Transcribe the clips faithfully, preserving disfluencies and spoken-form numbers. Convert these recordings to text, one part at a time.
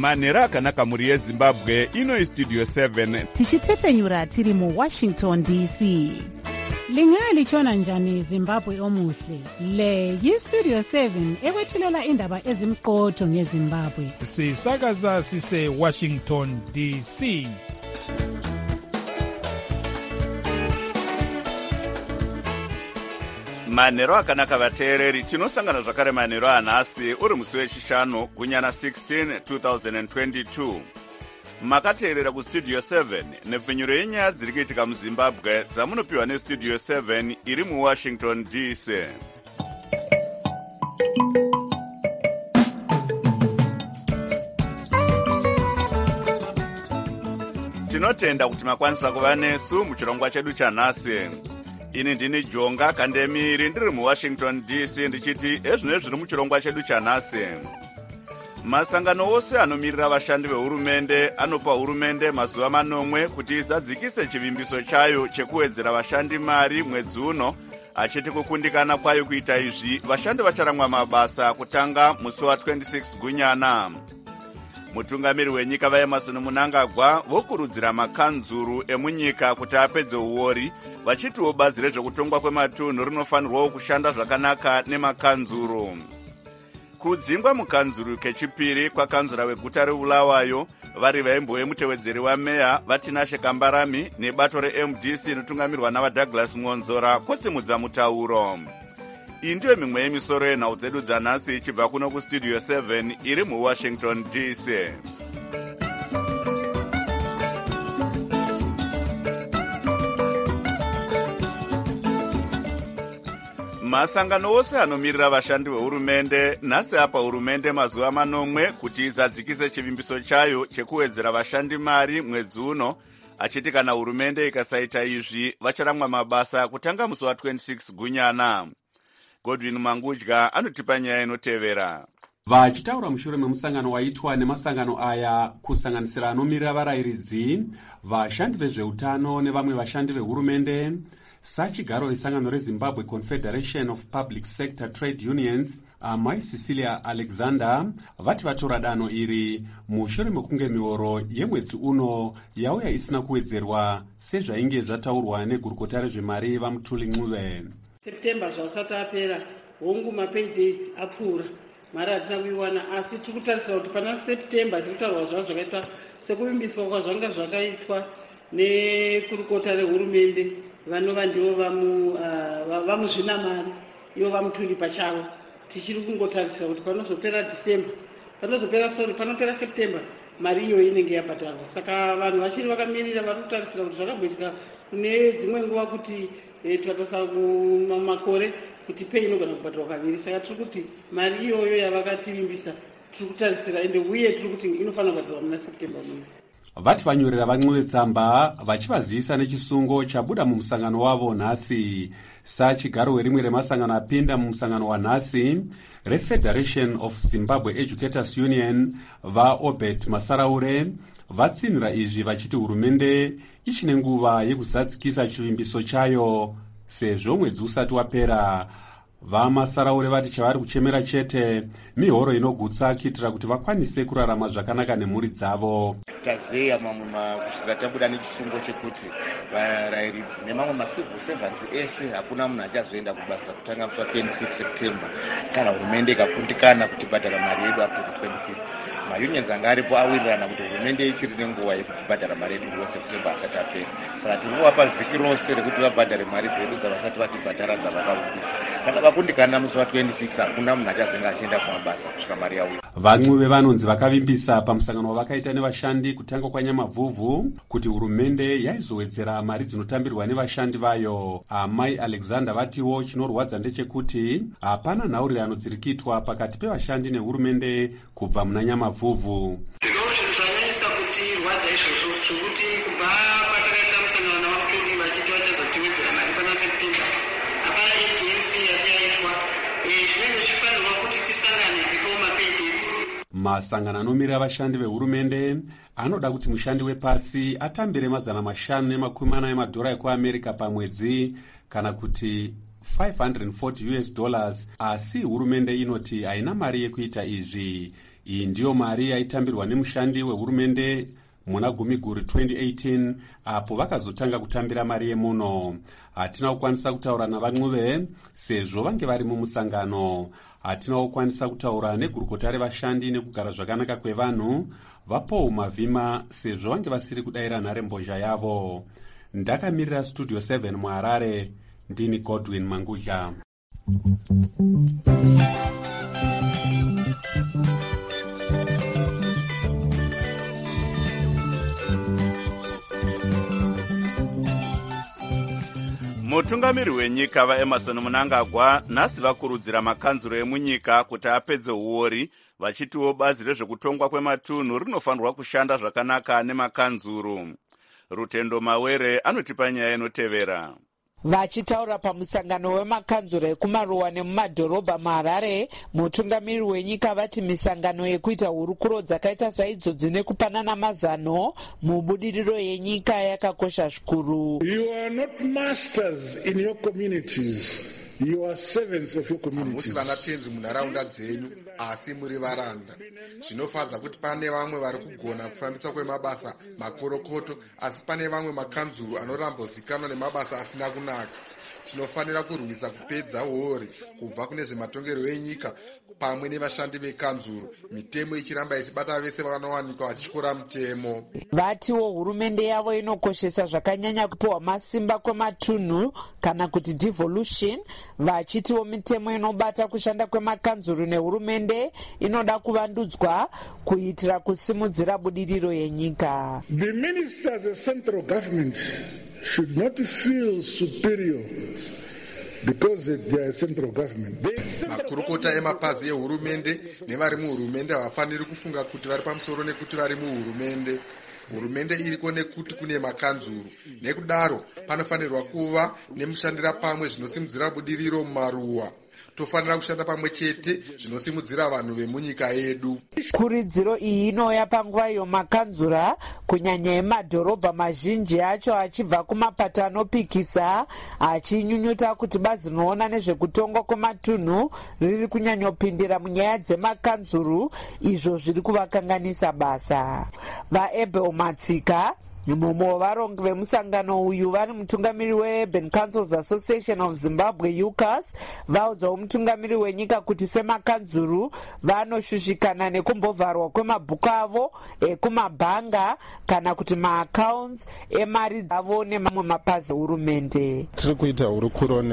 manhero akanaka muri yezimbabwe. Ino istudio seven tichitefenyura tiri mu Washington D C. Lingalitshona njani Zimbabwe omuhle? Le yistudio seven ekwethulela indaba ezimqotho ngeZimbabwe. Sisakaza sise Washington D C. manhero akanaka vateereri. Tinosangana zvakare manhero anhasi uri musi wechishanu gunyana sixteen twenty twenty-two. Makateerera kustudio seven nepfenyuro yenyaya dziri kuitika muZimbabwe dzamunopiwa nestudio seven iri muWashington D C. Tinotenda kuti makwanisa kuva nesu muchirongwa chedu chanhasi. Ini ndini Jonga Kandemiri ndiri muWashington D C ndichiti ezvino zviri muchirongwa chedu chanhasi. Masangano ose anomirira vashandi vehurumende anopa hurumende mazuva manomwe kuti izadzikise chivimbiso chayo chekuwedzera vashandi mari mwedzi uno, achiti kukundikana kwayo kuita izvi vashandi vacharamwa mabasa kutanga musi wa twenty-six gunyana. Mutungamiri wenyika vaEmmerson Mnangagwa vokurudzira makanzuru emunyika kuti apedze uori, vachitiwo bazi rezvekutongwa kwematunhu rinofanirwawo kushanda zvakanaka nemakanzuru. Kudzingwa mukanzuru kechipiri kwakanzura weguta reBulawayo vari vaimbo vemutevedzeri wameya vaTinashe Kambarami nebato reM D C inotungamirwa navaDouglas Mwonzora kosimudza mutauro. Iyi ndiyo mimwe yemisoro yenhau dzedu dzanhasi ichibva kuno kustudio seven iri muWashington D C. Masangano ose anomirira vashandi vehurumende nhasi apa hurumende mazuva manomwe kuti izadzikise chivimbiso chayo chekuwedzera vashandi mari mwedzi uno, achiti kana hurumende ikasaita izvi vacharamwa mabasa kutanga musi wa twenty-six gunyana. Godwin Mangudya anotipa nyaya inotevera. Vachitaura mushure memusangano waitwa nemasangano aya kusanganisira anomirira varayiridzi, vashandi vezveutano nevamwe vashandi vehurumende, sachigaro vesangano reZimbabwe Confederation of Public Sector Trade Unions, amai Cecilia Alexander, vati vatora danho iri mushure mekunge mioro yemwedzi uno yauya isina kuwedzerwa sezvainge zvataurwa negurukota rezvemari vaMutuli Ncube. September zvasati apera, hongu mapaydays apfuura, mari hatina kuiwana, asi tiri kutarisira kuti pana September tiri kutaurwa zvavo zvakaitwa sekuvimbiswa kwazvanga zvakaitwa nekurukota rehurumende vanova ndivo vamuzvinamari ivo vaMutuli pachavo. Tichiri kungotarisira kuti panozopera December, panozopera sorry, panopera September mari iyo inenge yabhadharwa. Saka vanhu vachiri vakamirira vari kutarisira kuti zvakabhoitika kune dzimwe nguva kuti tikatasa makore kuti pei inogona kubhadharwa kaviri. Saka tiri kuti mari iyoyo yavakativimbisa tiri kutarisira ende uye tiri kuti inofanira kubhadharwa muna September muno. Vati vanyorera vaNcube tsamba vachivazivisa nechisungo chabuda mumusangano wavo nhasi. Sachigaro werimwe remasangano apinda mumusangano wanhasi reFederation of Zimbabwe Educators Union vaObert Masaraure vatsinhira izvi vachiti hurumende ichine nguva yekuzadzikisa chivimbiso chayo sezvo mwedzi usati wapera. VaMasaraure vati chavari kuchemera chete mihoro inogutsa kuitira kuti vakwanise kurarama zvakanaka nemhuri dzavo. Tazeya mamwe kusvika tabuda nechisungo chekuti varayiridzi nemamwe macivil servants ese hakuna munhu achazoenda kubasa kutanga musi wa twenty-six September kana hurumende ikakundikana kuti bhadhara mari yedu up to the twenty-fifth. Maunions anga aripo awirirana kuti hurumende ichiri nenguva yekutibhadhara mari yedu wa September asati apera. Saka tiri kuvapa vhiki rose rekuti vabhadhare mari dzedu dzavasati vatibhadhara dzavakavimbisa. Kana vakundikana musi wa twenty-six hakuna munhu achazenge achienda kumabasa kusvika mari yauya. VaNcube vanonzi vakavimbisa pamusangano wavakaita nevashandi kutanga kwanyamavhuvhu kuti hurumende yaizowedzera mari dzinotambirwa nevashandi vayo. Amai Alexander vatiwo chinorwadza ndechekuti hapana nhaurirano dziri kuitwa pakati pevashandi nehurumende kubva muna nyamavhuvhu. Zvinhu zvanyanyisa kutirwadza izvozvo zvokuti kubva patakaita musangano navaMutuli vachiti vachazotiwedzera mari pana September hapana agency yati yaitwa. Zvinenge zvichifanirwa kuti tisangane before mapaydays. Masangano anomirira vashandi vehurumende anoda kuti mushandi wepasi atambire mazana mashanu nemakumi mana emadhora ekuAmerica pamwedzi kana kuti five hundred forty US dollars, asi hurumende inoti haina mari yekuita izvi. iyi ndiyo mari yaitambirwa nemushandi wehurumende muna gumi guri twenty eighteen apo vakazotanga kutambira mari yemuno. Hatina kukwanisa kutaura navamwe sezvo vange vari mumusangano. Hatina kukwanisa kutaura negurukota revashandi nekugara zvakanaka kwevanhu vapaul mavhima sezvo vange vasiri kudayira nharembozha yavo. Ndakamirira studio seven muharare, ndini Godwin Mangudya. mutungamiri wenyika vaEmerson Mnangagwa nhasi vakurudzira makanzuro emunyika kuti apedze uori, vachitiwo bazi rezvekutongwa kwematunhu rinofanirwa kushanda zvakanaka nemakanzuro. Rutendo Mawere anotipa nyaya inotevera. Vachitaura pamusangano wemakanzuro ekumaruwa nemumadhorobha muHarare, mutungamiri wenyika vati misangano yekuita hurukuro dzakaita saidzodzi nekupanana mazano mubudiriro yenyika yakakosha zvikuru. You are not masters in your communities. You are servants of your communities. Hamusi vanatenzi munharaunda dzenyu, asi muri varanda. Zvinofadza kuti pane vamwe vari kugona kufambisa kwemabasa makorokoto, asi pane vamwe makanzuru anorambozikanwa nemabasa asina kunaka. Tinofanira kurwisa kupedza uori kubva kune zvematongero enyika pamwe nevashandi vekanzuru, mitemo ichiramba ichibata vese vanowanikwa vachityora mutemo. Vatiwo hurumende yavo inokoshesa zvakanyanya kupiwa masimba kwematunhu kana kuti devolution, vachitiwo mitemo inobata kushanda kwemakanzuru nehurumende inoda kuvandudzwa kuitira kusimudzira budiriro yenyika. The ministers of central government should not feel superior because they are central government. Makurukota emapazi ehurumende nevari muhurumende havafaniri kufunga kuti vari pamusoro nekuti vari muhurumende. Hurumende iriko nekuti kune makanzuru. Nekudaro panofanirwa kuva nemushandira pamwe zvinosimudzira budiriro mumaruwa. Tofanira kushanda pamwe chete zvinosimudzira vanhu vemunyika yedu. Kuridziro iyi inouya panguva iyo makanzura kunyanya emadhorobha mazhinji acho achibva kumapata anopikisa achinyunyuta kuti bazi rinoona nezvekutongwa kwematunhu riri kunyanyopindira munyaya dzemakanzuru, izvo zviri kuvakanganisa basa. VaEbel Matsika mumwe wavarongi vemusangano uyu vari mutungamiri weUrban Councils Association of Zimbabwe U C A S vaudzawo mutungamiri wenyika kuti semakanzuru vanoshushikana nekumbovharwa kwemabhuku avo ekumabhanga kana kuti maaccounts emari dzavo nemamwe mapazi ehurumende. Tiri kuita hurukuro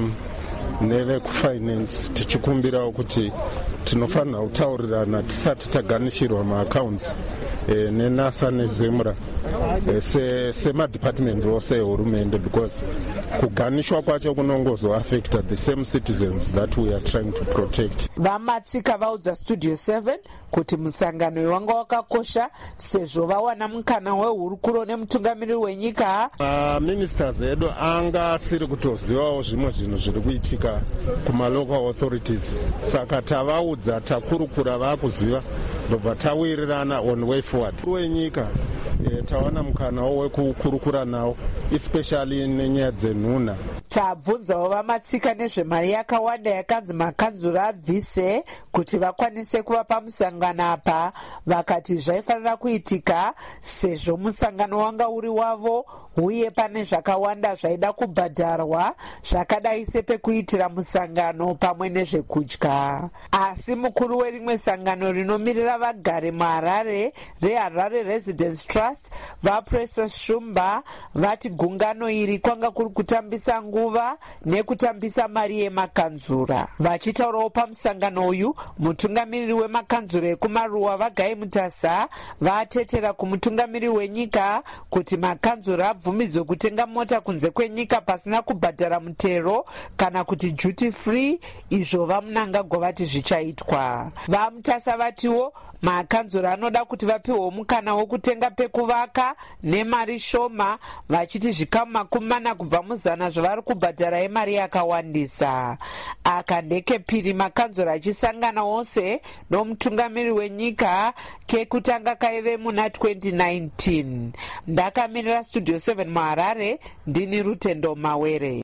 nevekufinance tichikumbirawo kuti tinofanira kutaurirana tisati taganishirwa maaccounts E, nenasa nezemura e, se, sema-departments ose ehurumende, because kuganishwa kwacho kunongozo affecta the same citizens that we are trying to protect. Vamatsika vaudza Studio seven kuti musangano wanga wakakosha sezvo vawana mukana wehurukuro nemutungamiri wenyika. Ministers edu anga asiri kutozivawo zvimwe zvinhu zviri kuitika kumalocal authorities, saka tavaudza takurukura vakuziva ndobva tawirirana on way forward. Wenyika e, tawana mukanawo wekukurukura nawo especially nenyaya dzenhuna. Tabvunzawo vamatsika nezvemari yakawanda yakanzi makanzuru abvise kuti vakwanise kuva pamusangano apa, vakati zvaifanira kuitika sezvo musangano wanga uri wavo uye pane zvakawanda zvaida kubhadharwa zvakadai sepekuitira musangano pamwe nezvekudya. Asi mukuru werimwe sangano rinomirira vagari muHarare reHarare Residence Trust vaPrecious Shumba vati gungano iri kwanga kuri kutambisa nguva nekutambisa mari yemakanzura. Vachitaurawo pamusangano uyu, mutungamiriri wemakanzura ekumaruwa vaGai Mutasa vatetera kumutungamiri wenyika kuti makanzura abvumidzwe kutenga mota kunze kwenyika pasina kubhadhara mutero kana kuti duty free, izvo vaMnangagwa vati zvichaitwa. VaMutasa vatiwo makanzura anoda kuti vapiwe mukana wokutenga pekuvaka nemari shoma, vachiti zvikamu makumi mana kubva muzana zvavari kubhadhara emari yakawandisa. Aka ndekepiri makanzura achisangana wose nomutungamiri wenyika kekutanga kaive muna twenty nineteen. Ndakamirira Studio seven muHarare, ndini Rutendo Mawere.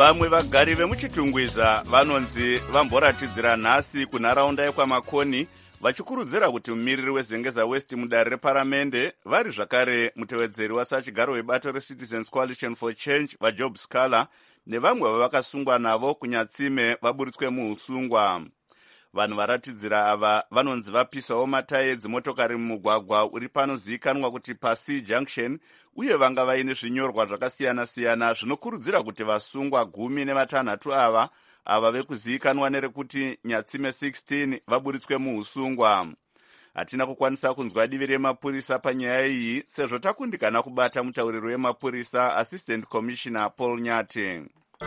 vamwe vagari vemuchitungwiza vanonzi vamboratidzira nhasi kunharaunda yekwamakoni vachikurudzira kuti mumiriri wezengeza west mudare reparamende vari zvakare mutevedzeri wasachigaro webato recitizens coalition for change vajob scaler nevamwe vavakasungwa navo kunyatsime vaburitswe muusungwa. Vanhu varatidzira ava vanonzi vapisawo matayi dzimotokari mumugwagwa uri panozivikanwa kuti pasi junction uye vanga vaine zvinyorwa zvakasiyana-siyana zvinokurudzira kuti vasungwa gumi nevatanhatu ava ava vekuzivikanwa nerekuti nyatsime sixteen vaburitswe muusungwa. Hatina kukwanisa kunzwa divi remapurisa panyaya iyi sezvo takundikana kubata mutauriri wemapurisa assistant commissioner Paul Nyate.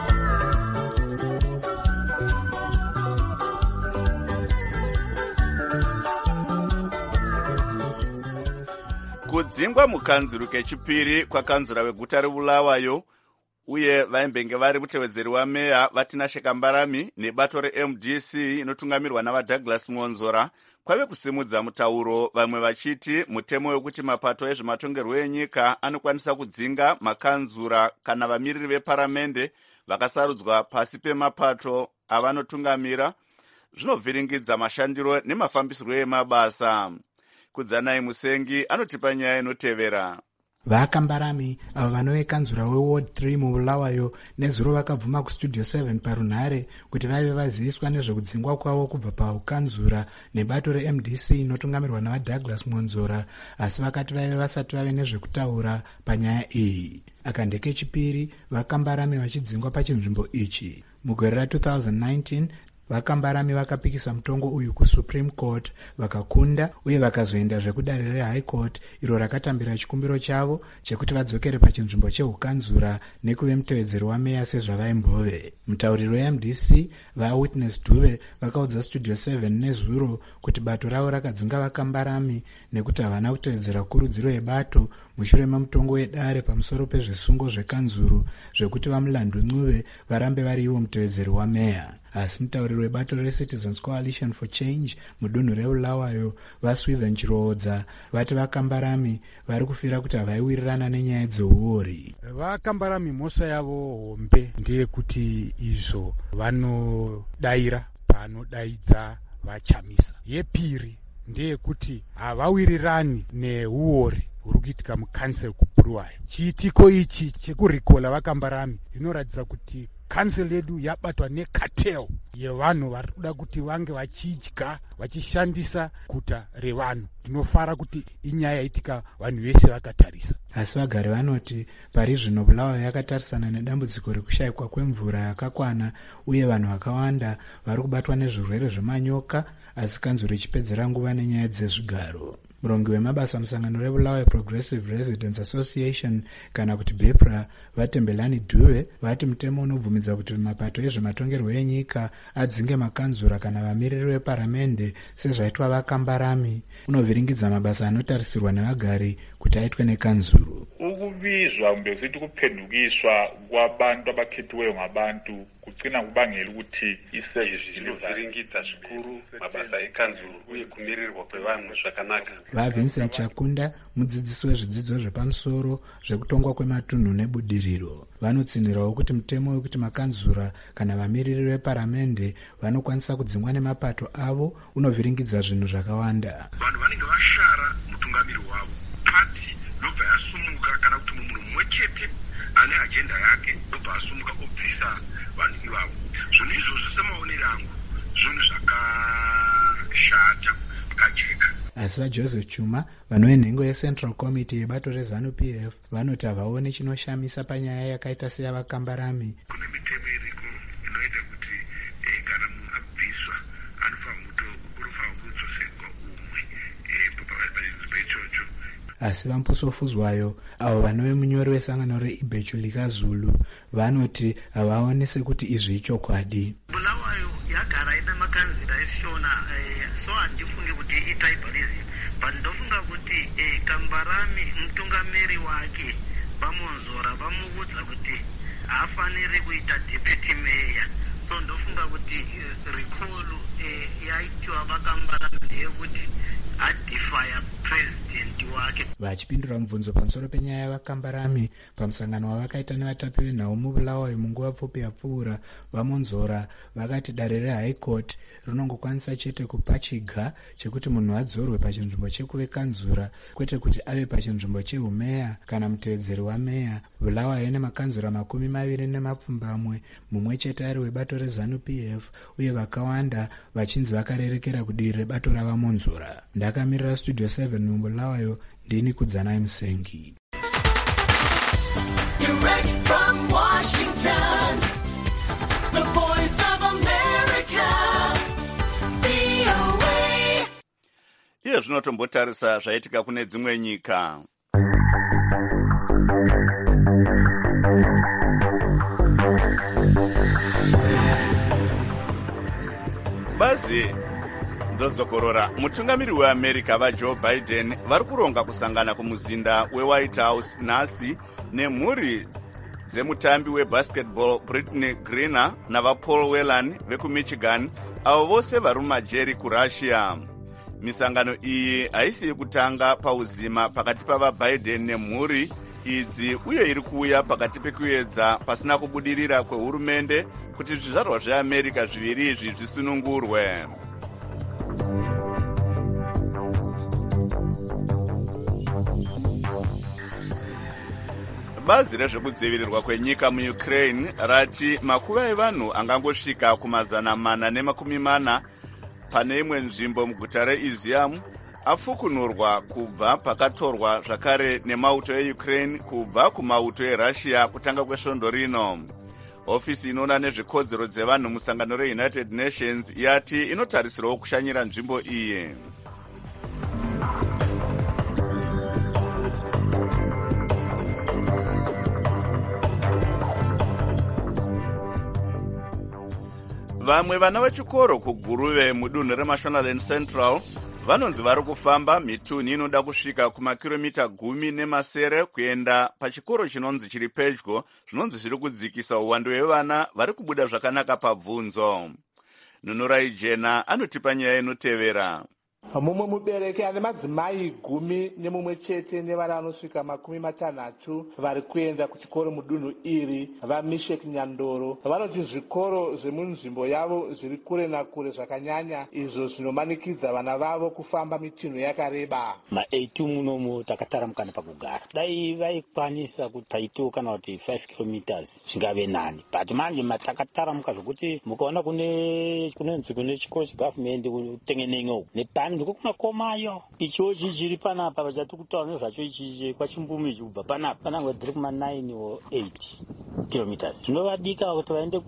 Kudzingwa mukanzuru kechipiri kwakanzura weguta reBulawayo uye vaimbenge vari mutevedzeri wameya vatina Shekambarami nebato reM D C inotungamirwa navaDouglas Mwonzora kwave kusimudza mutauro, vamwe vachiti mutemo wekuti mapato ezvematongerwo enyika anokwanisa kudzinga makanzura kana vamiriri veparamende vakasarudzwa pasi pemapato avanotungamira zvinovhiringidza mashandiro nemafambisirwo emabasa. Kudzanai Musengi anotipa nyaya inotevera. Vakambarami avo vanove kanzura weward three muBulawayo nezuro vakabvuma kustudio seven parunhare kuti vaive vaziviswa nezvekudzingwa kwavo kubva paukanzura nebato reM D C inotungamirwa navaDouglas Mwonzora, asi vakati vaive vasati vave nezvekutaura panyaya iyi. Akandeke chipiri Vakambarami vachidzingwa pachinzvimbo ichi. Mugore ra two thousand nineteen Vakambarami vakapikisa mutongo uyu kuSupreme Court vakakunda uye vakazoenda zvekudare reHigh Court iro rakatambira chikumbiro chavo chekuti vadzokere pachinzvimbo cheukanzura nekuve mutevedzeri wameya sezvavaimbove. Mutauriri weM D C vaWitness Dube vakaudza Studio seven nezuro kuti bato ravo rakadzinga Vakambarami nekuti havana kutevedzera kurudziro yebato mushure memutongo wedare pamusoro pezvisungo zvekanzuru zvekuti vamulandu Ncube varambe vari ivo mutevedzeri wameya. Asi mutauriri webato reCitizens Coalition for Change mudunhu reBulawayo vaSwithen Chiroodza vati Vakambarami vari kufira kuti havaiwirirana nenyaya dzeuori. Vakambarami mhosva yavo hombe ndeyekuti izvo vanodaira panodaidza vachamisa. Yepiri ndeyekuti havawirirani neuori huri kuitika mukansel kuBulawayo. Chiitiko ichi chekurikola Vakambarami zvinoratidza kuti kansel yedu yabatwa necartel yevanhu vari kuda kuti vange vachidya vachishandisa guta revanhu. Tinofara kuti inyaya itika vanhu vese vakatarisa. Asi vagari vanoti pari zvino Bulawayo yakatarisana nedambudziko rekushayikwa kwemvura yakakwana uye vanhu vakawanda vari kubatwa nezvirwere zvemanyoka, asi kanzuro ichipedzera nguva nenyaya dzezvigaro. Murongi wemabasa musangano reBulawayo Progressive Residents Association kana kuti BEPRA Vatembelani Dube vati mutemo unobvumidza kuti mapato ezvematongerwo enyika adzinge makanzura kana vamiriri veparamende sezvaitwa Vakambarami unovhiringidza mabasa anotarisirwa nevagari kuti aitwe nekanzuru. Ukubizwa kumbe sithi kuphendukiswa kwabantu abakhethweyo ngabantu kucina kubangela ukuthi isevisi ilovhiringidza zvikuru mabasa ekanzuru uye kumirirwa kwevanhu zvakanaka. VaVincent Chakunda mudzidzisi wezvidzidzo zvepamusoro zvekutongwa kwematunhu nebudiriro vanotsinirawo kuti mutemo wekuti makanzura kana vamiriri veparamende vanokwanisa kudzingwa nemapato avo unovhiringidza zvinhu zvakawanda. Vanhu vanenge vashara mutungamiri wavo pati yobva yasumuka kana kuti munhu mumwe chete ane ajenda yake yobva asumuka obvisa vanhu ivavo. Zvinhu izvozvo semaonero angu zvinhu zvakashata kajeka. Asi vaJoseph Chuma vanove nhengo yeCentral Committee yebato reZANU-P F vanoti havaoni chinoshamisa panyaya yakaita seyavakambarami. Kune mitemo iriko inoita kuti eh, kana munhu abviswa anofanira kudzoserwa umwe panzvimbo ichocho. Asi vampusofuzwayo avo vanove munyori wesangano reIbechu likaZulu vanoti havaoni sekuti izvi ichokwadi. Bulawayo yagara ina makanzira esishona eh, so handifunge kuti itribalism but ndofunga kuti eh, Kambarami mutungamiri wake vaMwonzora vamuudza kuti haafaniri kuita deputy mayor, so ndofunga kuti eh, recall eh, yaitwa Vakambarami ndeyekuti adhifaya purezidhendi wake. Vachipindura mubvunzo pamusoro penyaya yavakambarami pamusangano wavakaita nevatapi venhau mubulawayo munguva pfupi yapfuura, vamonzora vakati dare rehigh court rinongokwanisa chete kupa chiga chekuti munhu adzorwe pachinzvimbo chekuve kanzura, kwete kuti ave pachinzvimbo chehumeya kana mutevedzeri wameya. Bulawayo nemakanzura makumi maviri nemapfumbamwe, mumwe chete ari webato rezanu P F, uye vakawanda vachinzi vakarerekera kudiri rebato ravamonzora. Ndakamirira Studio seven mubulawayo, ndini Kudzanai Musengi. Direct from Washington, the voice of America, V O A. Iye zvinotombotarisa zvaitika kune dzimwe nyika. Bazi ndodzokorora. Mutungamiri weAmerica vaJoe Biden vari kuronga kusangana kumuzinda weWhite House nhasi nemhuri dzemutambi webasketball Brittany Griner navaPaul Whelan vekumichigan, avo vose vari mumajeri kuRussia. Misangano iyi haisi yekutanga pauzima pakati pavaBiden nemhuri idzi, uye iri kuuya pakati pekuedza pasina kubudirira kwehurumende kuti zvizvarwa zveAmerica zviviri izvi zvisunungurwe. Bazi rezvekudzivirirwa kwenyika muUkraine rati makuva evanhu angangosvika kumazana mana nemakumi mana pane imwe nzvimbo muguta reIzium afukunurwa kubva pakatorwa zvakare nemauto eUkraine kubva kumauto eRussia kutanga kwesvondo rino. Ofisi inoona nezvekodzero dzevanhu musangano reUnited Nations yati inotarisirawo kushanyira nzvimbo iyi. Vamwe vana vechikoro kuGuruve mudunhu reMashonaland Central vanonzi vari kufamba mitunhu inoda kusvika kumakiromita gumi nemasere kuenda pachikoro chinonzi chiri pedyo, zvinonzi zviri kudzikisa uwandu hwevana vari kubuda zvakanaka pabvunzo. Nunurai Jena anotipa nyaya inotevera. Mumwe mubereki ane madzimai gumi nemumwe chete nevana vanosvika makumi matanhatu vari kuenda kuchikoro mudunhu iri vaMishek Nyandoro vanoti zvikoro zvemunzvimbo yavo zviri kure nakure zvakanyanya, izvo zvinomanikidza vana vavo kufamba mitinhu yakareba. maeitu munomu takataramukana pakugara, dai vaikwanisa kuti paitiwo kana kuti five kilometers zvingave nani, but manje matakataramuka zvokuti mukaona kune kunonzi kune chikoro chegavhmendi kutengenengo nepani ndiko kumakomayo ichochi chiri panapa vachati kutaura nezvacho ichi kwachimbumi ichi kubva panapa panangwe dziri kuma nine or eight kilometers. Zvinovadika kuti vaende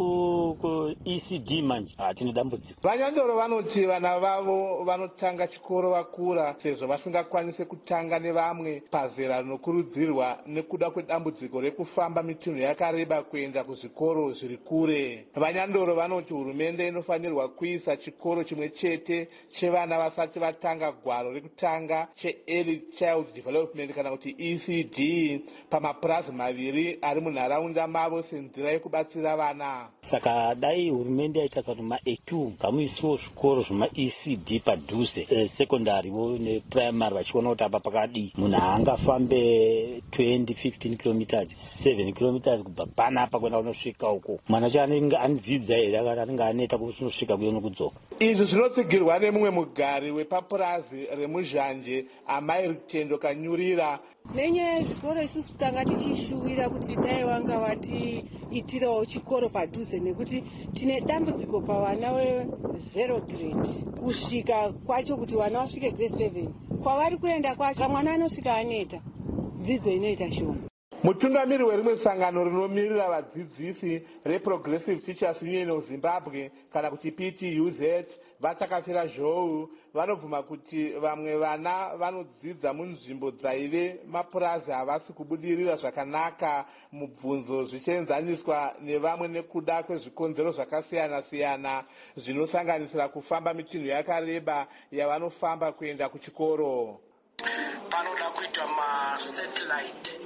kuE C D manje hatine dambudziko. Vanyandoro vanoti vana vavo vanotanga chikoro vakura sezvo vasingakwanise kutanga nevamwe pazera rinokurudzirwa nekuda kwedambudziko rekufamba mitunhu yakareba kuenda kuzvikoro zviri kure. Vanyandoro vanoti hurumende inofanirwa kuisa chikoro chimwe chete chevana vasati vatanga gwaro rekutanga cheEarly Child Development kana kuti E C D pamapurazi maviri ari munharaunda mavo senzira yekubatsira vana. Saka dai hurumende yaita kuti maeitu ngamuisiwo zvikoro zvemaE C D padhuze eh, secondary wo neprimary vachiona kuti apa pakadi munhu haangafambe twenty fifteen kilometers seven kilometers kubva panapa kwenda kunosvika uko. Mwana chanenge anidzidza here anenge aneta kunosvika kuyo nokudzoka. Izvi zvinotsigirwa nemumwe mugari wepapurazi remuzhanje Amai Rutendo Kanyurira. Nenyaya yezvikoro isusu tanga tichishuwira kuti dai wanga vatiitirawo chikoro padhuze, nekuti tine dambudziko pavana wezero grade kusvika kwacho kuti vana vasvike grade seven kwavari kuenda kwacho mwana anosvika aneta, dzidzo inoita shoma. Mutungamiri werimwe sangano rinomirira vadzidzisi reProgressive Teachers Union of Zimbabwe kana kuti P T U Z vatakafira zhou vanobvuma kuti vamwe vana vanodzidza munzvimbo dzaive mapurazi havasi kubudirira zvakanaka mubvunzo zvichienzaniswa nevamwe nekuda kwezvikonzero zvakasiyana siyana zvinosanganisira kufamba mitunhu yakareba yavanofamba kuenda kuchikoro. Panoda kuita masatellite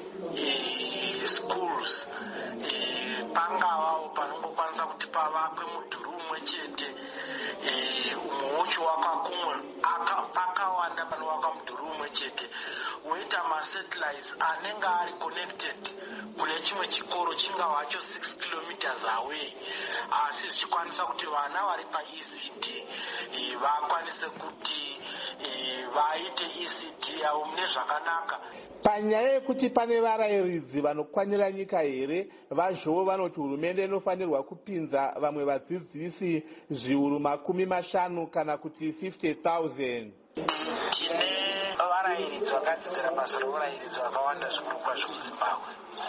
eh, schools eh, pangavawo panongokwanisa kuti pavakwe mudhuri umwe chete eh, umwe wacho wakakumwa pakawanda vakawanda panovakwa mudhuri umwe chete, woita masatellites anenge ari connected kune chimwe chikoro chingava hacho six kilometers away, asi zvichikwanisa kuti vana vari paE C D vakwanise kuti vaite E C D yavo mune zvakanaka. Panyaya yekuti pane varayiridzi vanokwanira nyika here, vazhovo vanoti hurumende inofanirwa kupinza vamwe vadzidzisi zviuru makumi mashanu kana kuti fifty thousand. Tine varayiridzi vakadzidzira basa reurayiridzi vakawanda zvikuru kwazvo muZimbabwe,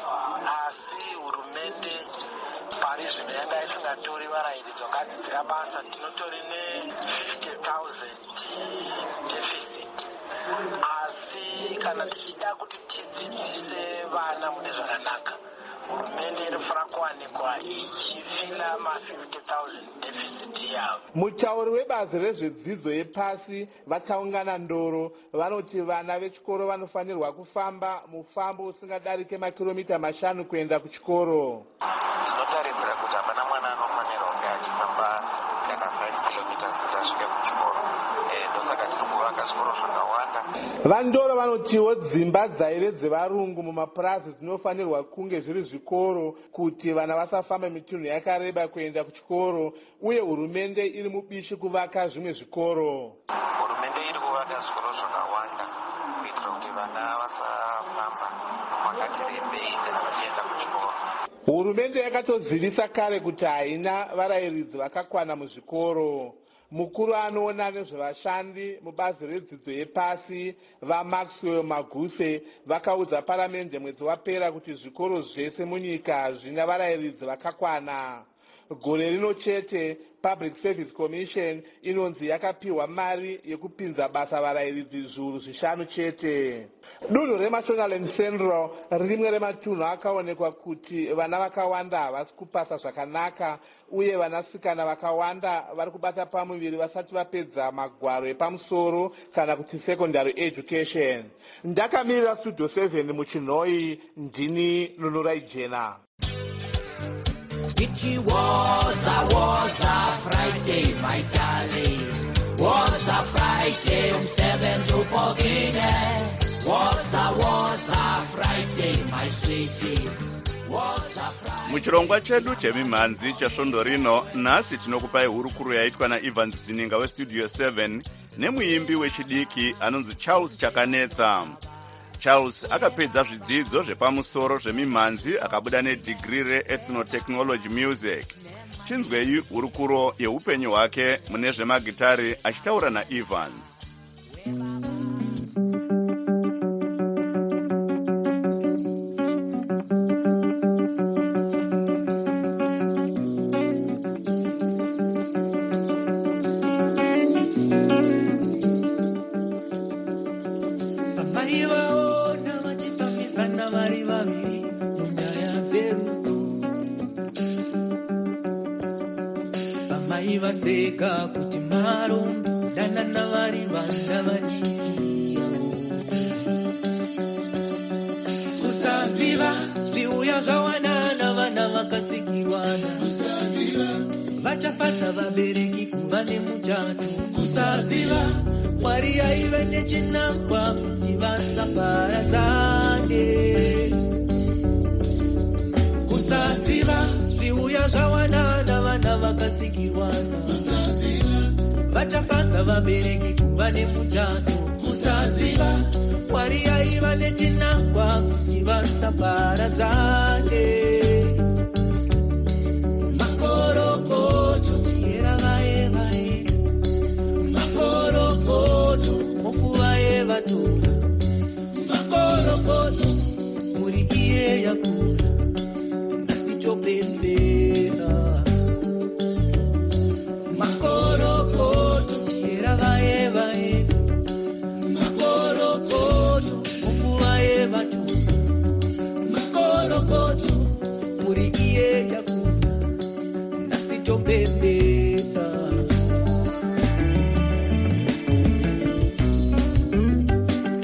asi hurumende pari zvino yanga isingatori varayiridzi vakadzidzira basa. Tinotori ne fifty thousand deficit, asi kana tichida kuti tidzidzise vana mune zvakanaka, hurumende inofanira kuwanikwa ichifila ma fifty thousand deficit yavo. Mutauri webazi rezvedzidzo yepasi vachaungana Ndoro vanoti vana vechikoro vanofanirwa kufamba mufambo usingadarike makilomita mashanu kuenda kuchikoro. Tinotaridzira kuti hapana mwana anofanira kunge achifamba kana five kilometers kuti asvike kuchikoro. Ndosaka tiri kuvaka zvikoro zvakawanda. VaNdoro vanotiwo dzimba dzaive dzevarungu mumapurazi dzinofanirwa kunge zviri zvikoro kuti vana vasafamba mitunhu yakareba kuenda kuchikoro, uye hurumende iri mubishi kuvaka zvimwe zvikoro. Hurumende iri kuvaka zvikoro zvakawanda kuitira kuti vana vasafamba makati rebei kana vachienda kuchikoro. Hurumende yakatozivisa kare kuti haina varayiridzi vakakwana muzvikoro. Mukuru anoona nezvevashandi mubazi redzidzo yepasi vaMaxwell Maguse vakaudza paramende mwedzi wapera kuti zvikoro zvese munyika zvina varayiridzi vakakwana. Gore rino chete Public Service Commission inonzi yakapiwa mari yekupinza basa varayiridzi zviuru zvishanu chete. Dunhu reMashonaland Central rimwe rematunhu akaonekwa kuti vana vakawanda havasi kupasa zvakanaka, uye vanasikana vakawanda vari kubata pamuviri vasati vapedza magwaro epamusoro kana kuti secondary education. Ndakamirira Studio seven muChinhoi, ndini Nunurai Jena. It was a, was a Friday, my darling. Was a Friday, umsebenzi upogile. Was a, was a Friday, my sweetie. Was a Friday. Muchirongwa chedu chemimhanzi chesvondo rino, nhasi tinokupai hurukuro yaitwa naEvans Zininga weStudio seven nemuimbi wechidiki anonzi Charles Chakanetsa. Charles akapedza zvidzidzo zvepamusoro zvemimhanzi akabuda nedigiri reEthnotechnology Music. Chinzwei hurukuro yeupenyu hwake mune zvemagitari achitaura naEvans. Vaseka kuti maro dana navari vana vadiki kusaziva zviuya zvawanana vana vakasikirwana kusaziva vachafadza vabereki kuva nemuchato kusaziva Mwari yaive nechinangwa kuti vasaparadzane kusaziva zviuya zvawanana vana vakasikirwana vachafadza vabereki kuva nemuchato kusaziva Mwari yaiva nechinangwa kuti vasaparadzane makorokoto chiyera vaye vaye makorokoto mofuva yevatora makorokoto murikiye yakura nasitopembera makorokoto chiyera vaye vaye makorokoto mofuva yevatora makorokoto murikiye yakura nasitopembera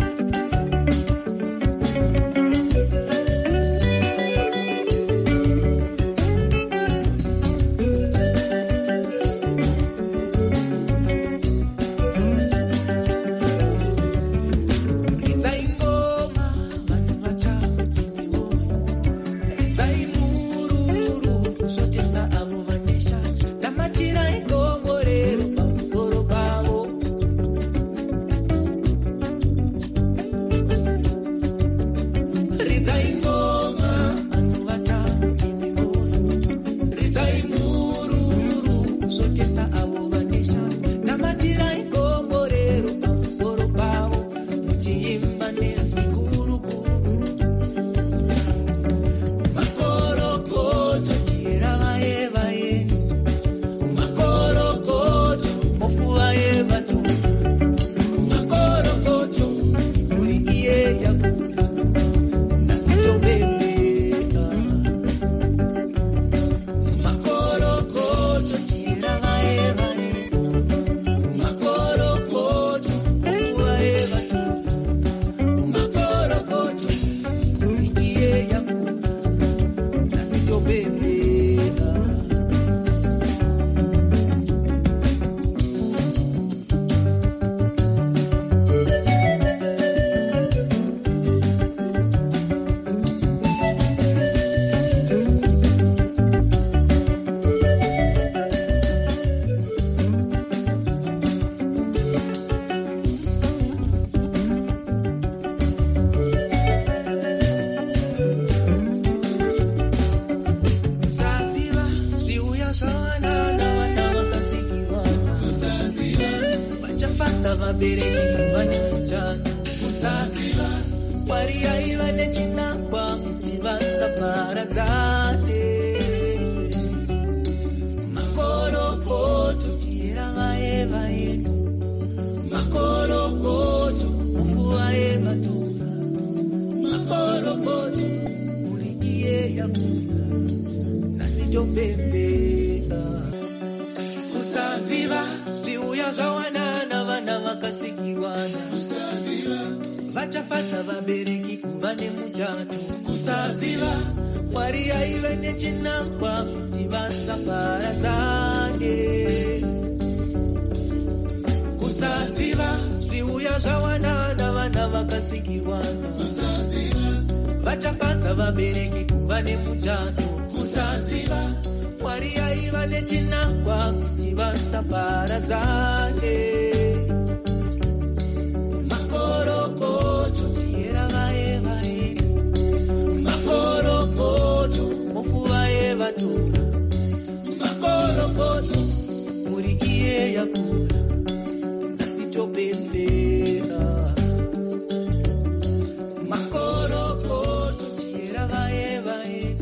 Vachafadza vabereki vane mujana. Kusaziva Mwari aiva nechinangwa kuti vasaparadzane. Makorokoto tiera vaeva yedu. Makorokoto mvua yevatora. Makorokoto muri iye yakura nasitopembera. Kusaziva viuya zvawanana vana vakasikirwana. Kusaziva vachafadza vabereki kuva nemuchato. Kusaziva Mwari aiva nechinangwa kuti vasaparadzane. Kusaziva zviuya zvawanana vana vakasikirwana. Kusaziva vachafadza vabereki kuva nemuchato. Kusaziva Mwari aiva nechinangwa kuti vasaparadzane. Makorokoto tiera vaeva yedu. Makorokoto mufuva yevatora. Makorokoto muri iye yakura nasitopembera. Makorokoto tiera vaeva yedu.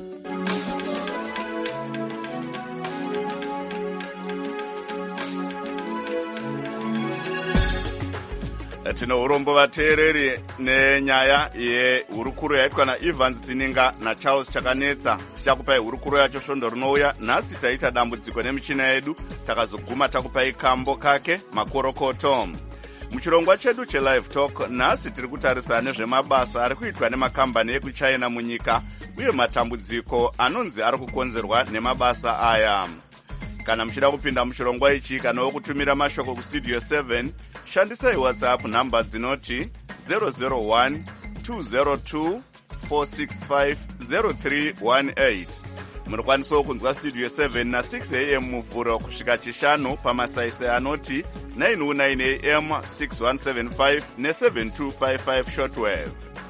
Tino urombo vateereri nenyaya yehurukuro yaitwa naEvans Sininga naCharles Chakanetsa. Tichakupai hurukuro yacho svondo rinouya. Nhasi taita dambudziko nemichina yedu, takazoguma takupai kambo kake makorokoto. Muchirongwa chedu chelive talk nhasi tiri kutarisa nezvemabasa ari kuitwa nemakambani ekuchina munyika uye matambudziko anonzi ari kukonzerwa nemabasa aya. Kana muchida kupinda muchirongwa ichi kana wokutumira mashoko kustudio seven, shandisai WhatsApp namba dzinoti zero zero one two zero two four six five zero three one eight. Munokwanisawo kunzwa studio seven na six a m muvhuro kusvika chishanu pamasaisai anoti nine oh nine a m six one seven five ne seven two five five shortwave.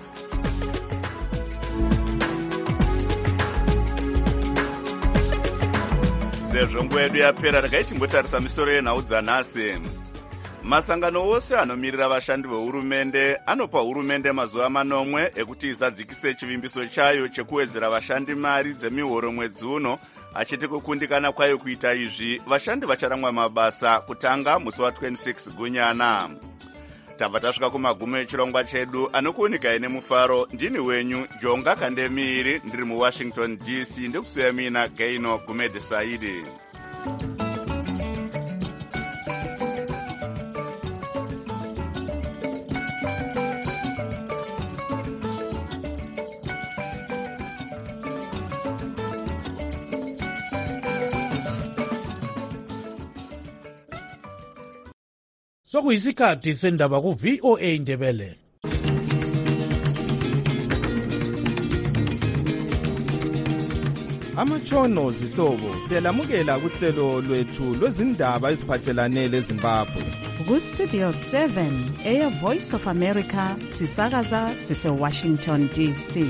Sezvo nguva yedu yapera, regai timbotarisa misoro yenhau dzanhasi. Masangano ose anomirira vashandi vehurumende anopa hurumende mazuva manomwe ekuti isadzikise chivimbiso chayo chekuwedzera vashandi mari dzemihoro mwedzi uno, achiti kukundikana kwayo kuita izvi vashandi vacharamwa mabasa kutanga musi wa twenty-six gunyana. Tabva tasvika kumagumo echirongwa chedu, anokuonikai nemufaro. Ndini wenyu Jonga Kandemiri, ndiri muWashington D C, ndikusiya mina Gaino Gumede Saidi. Sokuyisikhathi sendaba ku V O A Ndebele. Amatshono zihlobo siyalamukela kuhlelo lwethu lwezindaba eziphathelane leZimbabwe. Ku Studio seven, Air Voice of America, sisakaza sise Washington D C.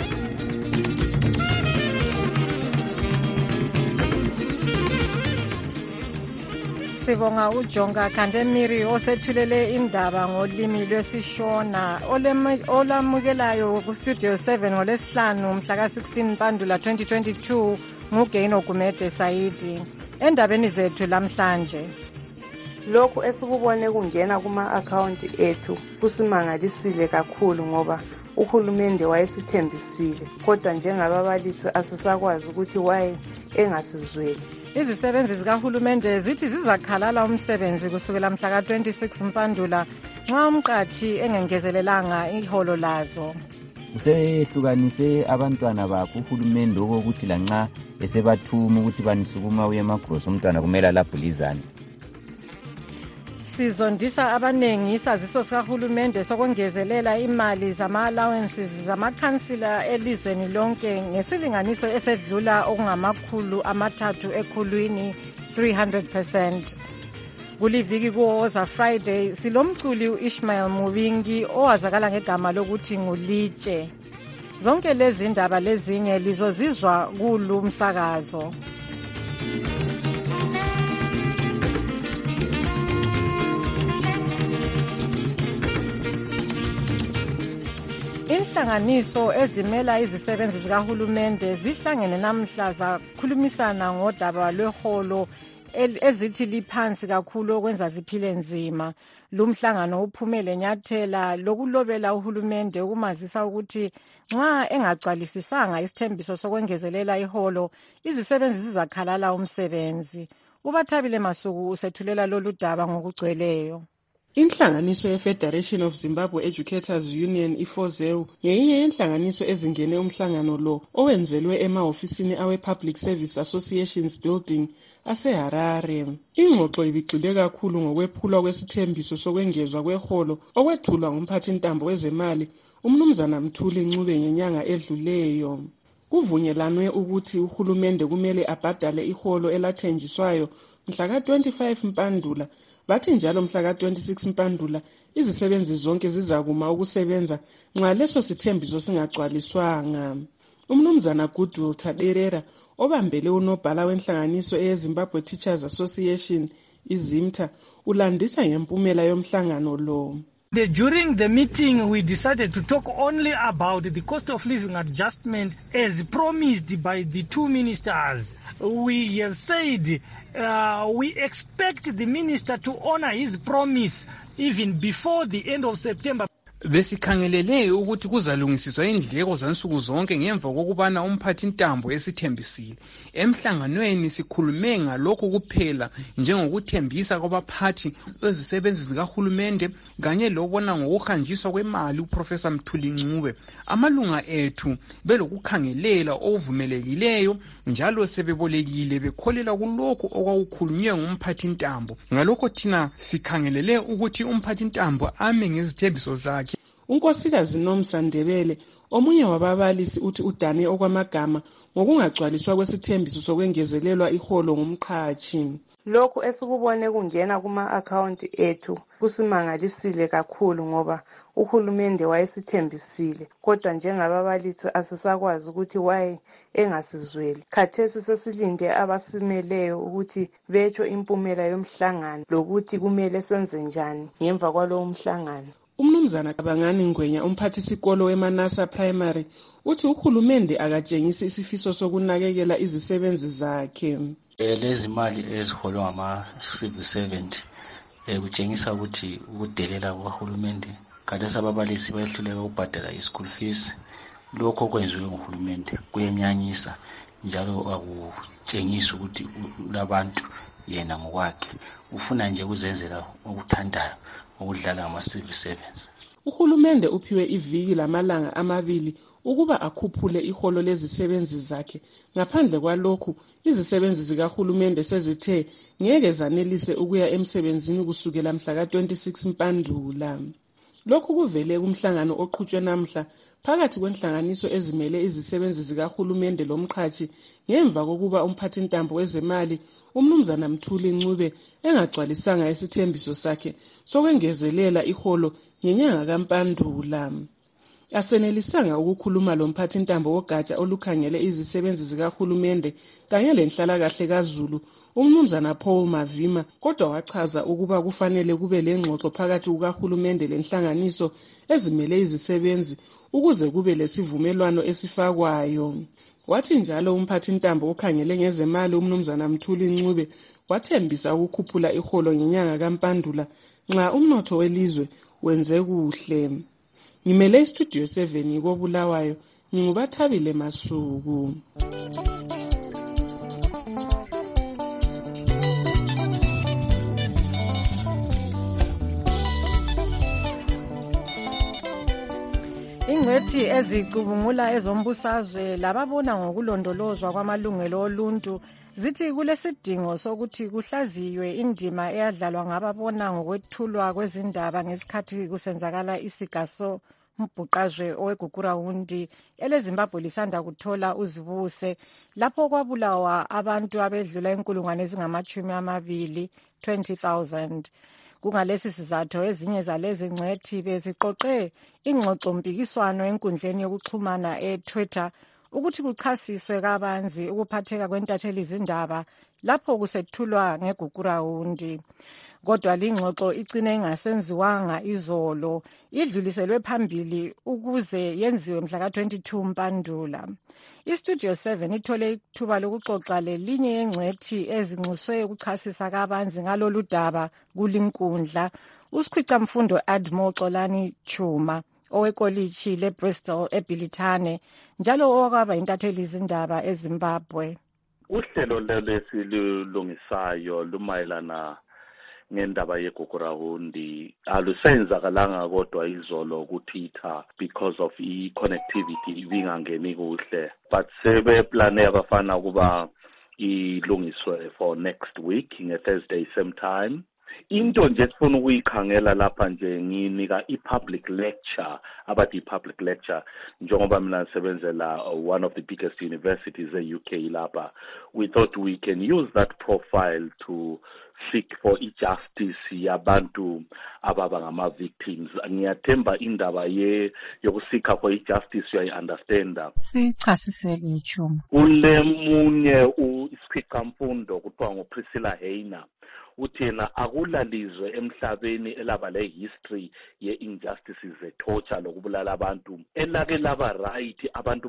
Sibonga uJonga Kandemiri osethulele indaba ngolimi lwesishona olamukelayo ku Studio seven ngolesihlanu mhla ka sixteen Mpandula twenty twenty-two nguGaino Gumede Saidi. Endabeni zethu lamhlanje, lokhu esikubone kungena kuma-account ethu kusimangalisile kakhulu ngoba uhulumende wayesithembisile, kodwa njengababalisi asisakwazi ukuthi waye engasizweli. Izisebenzi zikahulumende zithi zizakhalala umsebenzi kusukela mhla ka twenty-six Mpandula nxa umqathi engengezelelanga iholo lazo. Usehlukanise abantwana bakho uhulumende okokuthi lanxa esebathuma ukuthi banisukuma uye eMagros umntwana kumele alabhulizane. Sizondisa abanengi isaziso sikahulumende sokongezelela imali zama-allowances zamakhansila elizweni lonke ngesilinganiso esedlula okungamakhulu amathathu ekhulwini three hundred percent. Kuliviki kuWoza Friday silomculi uIshmael Mubingi owazakala ngegama lokuthi nguLitshe. Zonke lezi ndaba lezinye lizozizwa kulu msakazo. Inhlanganiso ezimela izisebenzi zikahulumende zihlangene namhla zakhulumisana ngodaba lweholo ezithi liphansi kakhulu okwenza ziphile nzima. Lumhlangano uphumele nyathela lokulobela uhulumende ukumazisa ukuthi nxa engagcwalisisanga isithembiso sokwengezelela iholo izisebenzi zizakhalala umsebenzi. Ubathabile Masuku usethulela lolu daba ngokugcweleyo. Inhlanganiso ye-Federation of Zimbabwe Educators Union iFOZEU ngeyinye yenhlanganiso ezingene umhlangano lo owenzelwe emahofisini awe-Public Service Associations Building ase-Harare. Ingxoxo ibigxile kakhulu ngokwephulwa kwesithembiso sokwengezwa kweholo okwethulwa ngumphathintambo wezemali uMnumzana Mthuli Ncube ngenyanga edluleyo. Kuvunyelwanwe ukuthi uhulumende kumele abhadale iholo elathenjiswayo mhla ka twenty-five Mpandula. Bathi njalo mhla ka twenty-six Mpandula izisebenzi zonke zizakuma ukusebenza nxa leso sithembiso singagcwaliswanga. Umnumzana Goodwill Taderera obambele unobhala wenhlanganiso eyeZimbabwe Teachers Association izimta ulandisa ngempumela yomhlangano lo. The, during the meeting, we decided to talk only about the cost of living adjustment as promised by the two ministers. We have said uh, we expect the minister to honor his promise even before the end of September. Besikhangelele ukuthi kuzalungisiswa indleko zansuku zonke ngemva kokubana umphathintambo esithembisile. Emhlanganweni sikhulume ngalokho kuphela njengokuthembisa kwabaphathi bezisebenzi zikahulumende kanye lokubona ngokuhanjiswa kwemali uProfessor Mthuli Ncube. Amalunga ethu belokukhangelela okuvumelekileyo njalo sebebolekile bekholela kulokho okwakukhulunywe ngumphathintambo. Ngalokho thina sikhangelele ukuthi umphathintambo ame ngezithembiso zakhe. Unkosikazi Nomsa Ndebele omunye wababalisi uthi udane okwamagama ngokungagcwaliswa kwesithembiso sokwengezelelwa iholo ngumqhathi. Lokhu esikubone kungena kuma-akhawunti ethu kusimangalisile kakhulu ngoba uhulumende wayesithembisile, kodwa njengababalisi asisakwazi ukuthi waye engasizweli. Khathesi sesilinde abasimeleyo ukuthi betsho impumela yomhlangano lokuthi kumele senze njani ngemva kwalowo mhlangano. Umnumzana Kabangani Ngwenya umphathisikolo weManasa Primary uthi uhulumende akatshengisi isifiso sokunakekela izisebenzi zakhe. Lezi mali eziholwa ngama-civil servant kutshengisa ukuthi ukudelela kwahulumende. Khathesi ababalisi bayehluleka ukubhadala i-school fees. Lokho kwenziwe nguhulumende kuyenyanyisa njalo akutshengisi ukuthi labantu yena ngokwakhe ufuna nje ukuzenzela okuthandayo ukudlala ngama-civil servants. Uhulumende uphiwe iviki lamalanga amabili ukuba akhuphule iholo lezisebenzi zakhe. Ngaphandle kwalokhu izisebenzi zikahulumende sezithe ngeke zanelise ukuya emsebenzini kusukela mhla ka twenty-six Mpandula. Lokhu kuvele kumhlangano oqhutshwe namhla phakathi kwenhlanganiso ezimele izisebenzi zikahulumende lomqhathi ngemva kokuba umphathintambo wezemali uMnumzana Mthuli Ncube engagcwalisanga isithembiso sakhe sokwengezelela iholo ngenyanga kaMpandula. Asenelisanga ukukhuluma lomphathintambo wogatsha olukhangele izisebenzi zikahulumende kanye lenhlalakahle kaZulu uMnumzana Paul Mavima, kodwa wachaza ukuba kufanele kube lengxoxo phakathi kukahulumende lenhlanganiso ezimele izisebenzi ukuze kube lesivumelwano esifakwayo. Wathi njalo umphathintambo okhangele ngezemali uMnumzana Mthuli Ncube wathembisa ukukhuphula iholo ngenyanga kaMpandula nxa umnotho welizwe wenze kuhle. Ngimele istudio seven koBulawayo, ngingubathabile Masuku. Ingwethi ezicubungula ezombusazwe lababona ngokulondolozwa kwamalungelo oluntu zithi kulesidingo sokuthi kuhlaziywe indima eyadlalwa ngababona ngokwethulwa kwezindaba ngesikhathi kusenzakala isigaso mbhuqazwe oweGugurawundi eleZimbabwe lisanda kuthola uzibuse lapho kwabulawa abantu abedlula inkulungwane ezingamachumi amabili twenty thousand. Kungalesi sizatho ezinye zalezi ngcethi beziqoqe ingxoxo mpikiswano enkundleni yokuxhumana eTwitter ukuthi kuchasiswe kabanzi ukuphatheka kwentatheli izindaba lapho kusethulwa ngeGugurawundi. kodwa lingxoxo igcine ingasenziwanga izolo, idluliselwe phambili ukuze yenziwe mhla ka twenty-two Mpandula. iStudio seven ithole ithuba lokuxoxa lelinye yengcwethi ezinxuswe ukuchasisa kabanzi ngalolu daba kulinkundla, usikhwicamfundo Admo Xolani Chuma owekolishi leBristol eBilitane njalo okwaba intatheli izindaba eZimbabwe. Uhlelo lesilungisayo lumayelana ngendaba yeGugurahundi alusenzakalanga kodwa izolo kuTwitter because of i-connectivity ibingangeni kuhle, but sebeplane abafana ukuba ilungiswe for next week nge-Thursday same time. Into nje sifuna ukuyikhangela lapha nje nginika i-public lecture abathi i-public lecture njengoba mina sebenzela one of the biggest universities e-U K lapha. We thought we can use that profile to seek for justice yabantu ababa ngama-victims. Ngiyathemba indaba ye yokusika for justice uyayi-understanda. Sichasisele Chuma. Ule munye uSikhwicamfundo kuthiwa nguPriscilla Hayner uthi yena akulalizwe emhlabeni elaba le-history ye-injustices ze-torture lokubulala abantu elake laba right abantu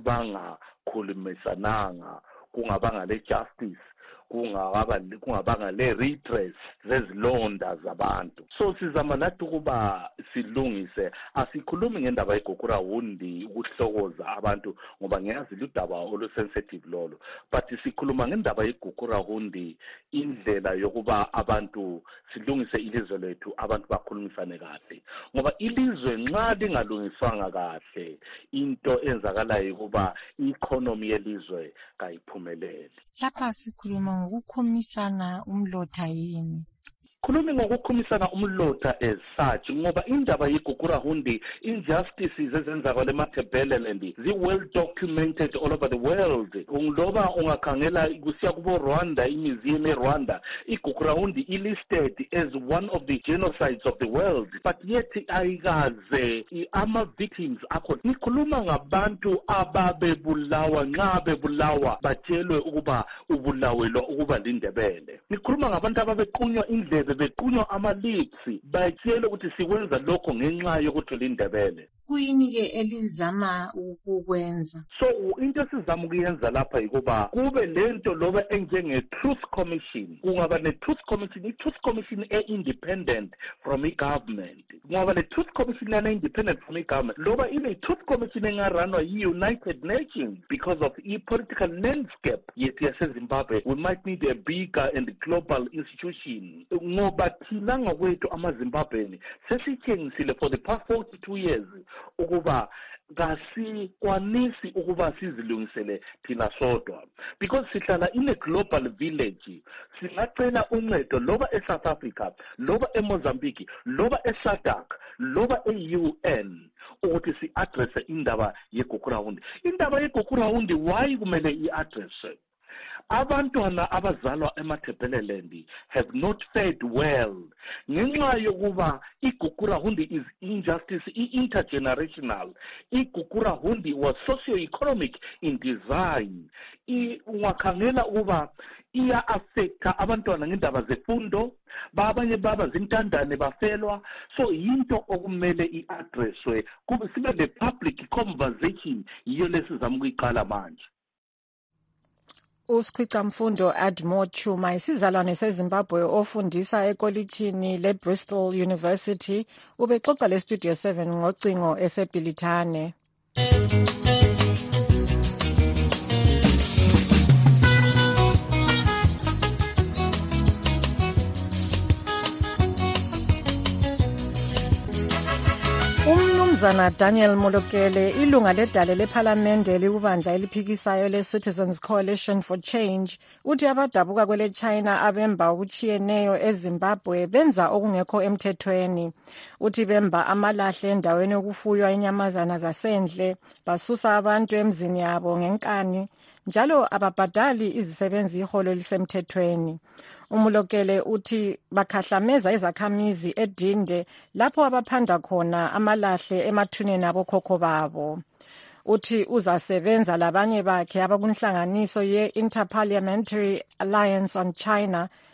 bangakhulumisananga kungabanga le-justice kungaba kungabanga le-redress zezilonda zabantu. So sizama lathi ukuba silungise, asikhulumi ngendaba yeGugurahundi ukuhlokoza abantu ngoba ngiyazi ludaba olusensitive lolo, but sikhuluma ngendaba yeGugurahundi indlela yokuba abantu silungise ilizwe lethu abantu bakhulumisane kahle, ngoba ilizwe nxa lingalungiswanga kahle into enzakalayo ukuba i-economy yelizwe kayiphumeleli. Lapha sikhuluma ngokukhomisana umlotha yini? Khulumi ngokukhomisana umlotha as such ngoba indaba yeGugurahundi injustices ezenzakala eMatabeleland zi well documented all over the world. Ngoba ungakhangela kusiya kubo Rwanda, imuseum eRwanda, iGugurahundi ilisted as one of the genocides of the world, but yet ayikaze ama victims akho. Nikhuluma ngabantu ababebulawa nxa bebulawa batshelwe ukuba ubulawelwa ukuba lindebele. Nikhuluma ngabantu ababequnywa indlebe bequnywa amalipsi batshelwe ukuthi sikwenza lokho ngenxa yokuthi lindebele. Kuyini ke elizama ukukwenza? So into sizama ukuyenza lapha yikuba kube lento loba enjenge truth commission, kungaba ne truth commission, i truth commission e independent from the government, kungaba ne truth commission e independent from the government, loba ile truth commission engaranwa yi United Nations because of the political landscape yethu yaseZimbabwe. We might need a bigger and global institution ngoba thina ngokwethu amaZimbabweni sesitshengisile for the past forty-two years ukuba kasikwanisi ukuba sizilungisele thina sodwa, because sihlala in a global village. Singacela uncedo loba eSouth Africa, loba eMozambique, loba eSADC, loba e-U N ukuthi si-address indaba yeGugurahundi. Indaba yeGugurahundi why kumele i-address? Abantwana abazalwa eMatabeleland have not fared well ngenxa yokuba iGugurahundi is injustice intergenerational. iGugurahundi was socio-economic in design. Ungakhangela ukuba iya affecta abantwana ngendaba zefundo, babanye baba zintandane bafelwa. So into okumele i-addresswe kube sibe the public conversation, yiyo lesizama ukuyiqala manje. uSikhwicamfundo Admo Chuma, isizalwane seZimbabwe ofundisa ekolitshini leBristol University, ubexoxa leStudio seven ngocingo eseBilitane. Umnumzana Daniel Molokele, ilunga ledale lephalamende likubandla eliphikisayo le-Citizens Coalition for Change, uthi abadabuka kwele China abemba okuchiyeneyo eZimbabwe benza okungekho emthethweni. Uthi bemba amalahle endaweni yokufuywa inyamazana zasendle, basusa abantu emzini yabo ngenkani, njalo ababhadali izisebenzi iholo lisemthethweni. Umulokele uthi bakhahlameza izakhamizi edinde lapho abaphanda khona amalahle emathuneni abokhokho babo. Uthi uzasebenza labanye bakhe abakunhlanganiso ye-Interparliamentary Alliance on China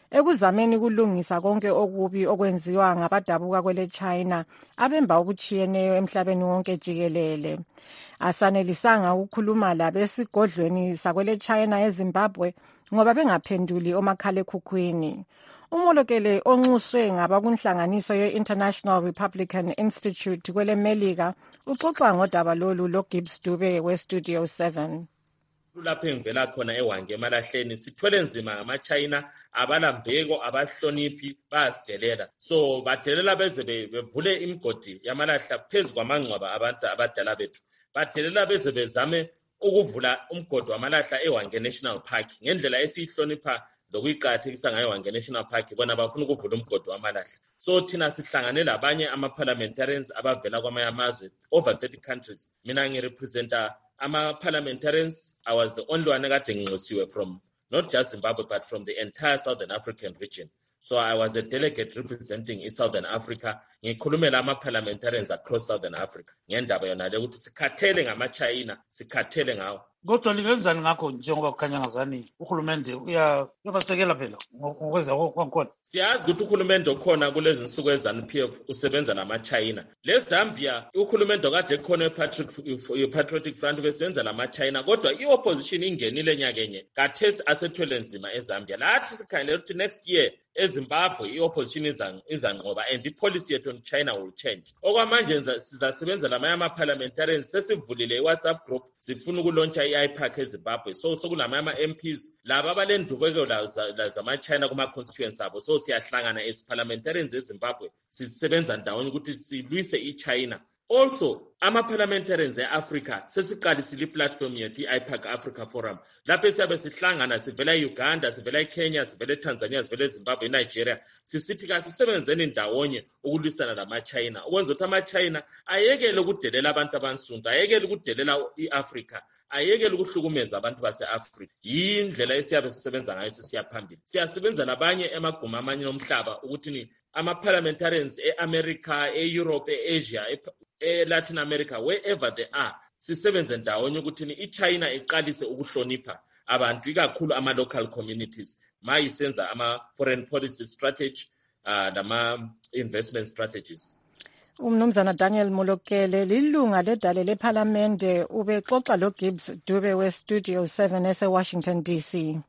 ekuzameni ukulungisa konke okubi okwenziwa ngabadabuka kwele China abemba okuchiyeneyo emhlabeni wonke jikelele. Asanelisanga ukukhuluma labesigodlweni sakwele China eZimbabwe ngoba bengaphenduli omakhalekhukhwini. Umolokele onxuswe ngabakunhlanganiso ye-International Republican Institute kwele Melika uxoxa ngodaba lolu lo Gibbs Dube we-Studio seven. Lapho engivela khona eWange emalahleni sithwele nzima ngama-China abalambeko abahloniphi bayasidelela. So badelela beze bevule imigodi yamalahla phezu kwamangcwaba abantu abadala bethu. Badelela beze bezame ukuvula umgodi wamalahla eWange National Park ngendlela esiyihlonipha lokuyiqakathekisa ngayo eWange National Park bona bafuna ukuvula umgodi wamalahla. So thina sihlangane labanye ama-parliamentarians abavela kwamanye amazwe over thirty countries. Mina ngirepresenta ama-parliamentarians. I was the only one ekade nginxusiwe from not just Zimbabwe but from the entire Southern African region. So I was a delegate representing in Southern Africa. Ngikhulumela ama-parliamentarians across Southern Africa ngendaba yona le ukuthi sikhathele ngama-China, sikhathele ngawo. Kodwa likwenzani ngakho njengoba kukhanya ngazani uhulumende uyabasekela phela ngokwenza kwakhona? Siyazi ukuthi uhulumende okhona kulezi nsuku eZANU-P F usebenza nama-China. Le Zambia uhulumende okade ekhona e-Patriotic Front besebenza nama-China kodwa i-opposition ingenile nyakenye kathesi asethwele nzima eZambia. Lathi sikhangele ukuthi next year eZimbabwe i-opposition izanqoba and i-policy yethu on China will change. Okwamanje sizasebenza lamanye ama-parliamentarians sesivulile i-WhatsApp group sifuna ukulontsha i-I PAC eZimbabwe. So sokulamanye ama-M Ps laba abalendubeko zama-China kuma-constituents abo. So siyahlangana as parliamentarians eZimbabwe sisebenza ndawonye ukuthi silwise i-China. Also, ama-parliamentarians e-Africa sesiqalisile i-platform yethu i-I PAC Africa Forum. Lapho siyabe sihlangana sivela e-Uganda, sivela e-Kenya, sivela e-Tanzania, sivela e-Zimbabwe, e-Nigeria. Sisithi kasisebenzeni ndawonye ukulwisana nama-China. Ukwenza ukuthi ama-China ayekele ukudelela abantu abansundu, ayekele ukudelela i-Africa, ayekele ukuhlukumeza abantu base-Africa. Yindlela esiyabe sisebenza ngayo sisiyaphambili. Siyasebenza labanye emaguma amanye omhlaba ukuthi ni ama-parliamentarians e-America, e-Europe, e-Asia, e-Latin America, wherever they are, sisebenze ndawonye ukuthi ni i-China iqalise ukuhlonipha abantu ikakhulu ama-local communities mayisenza ama-foreign policy strategy uh, nama-investment strategies. Umnumzana Daniel Molokele lilunga ledale lephalamende ubexoxa lo Gibbs Dube we-Studio seven ese-Washington D C.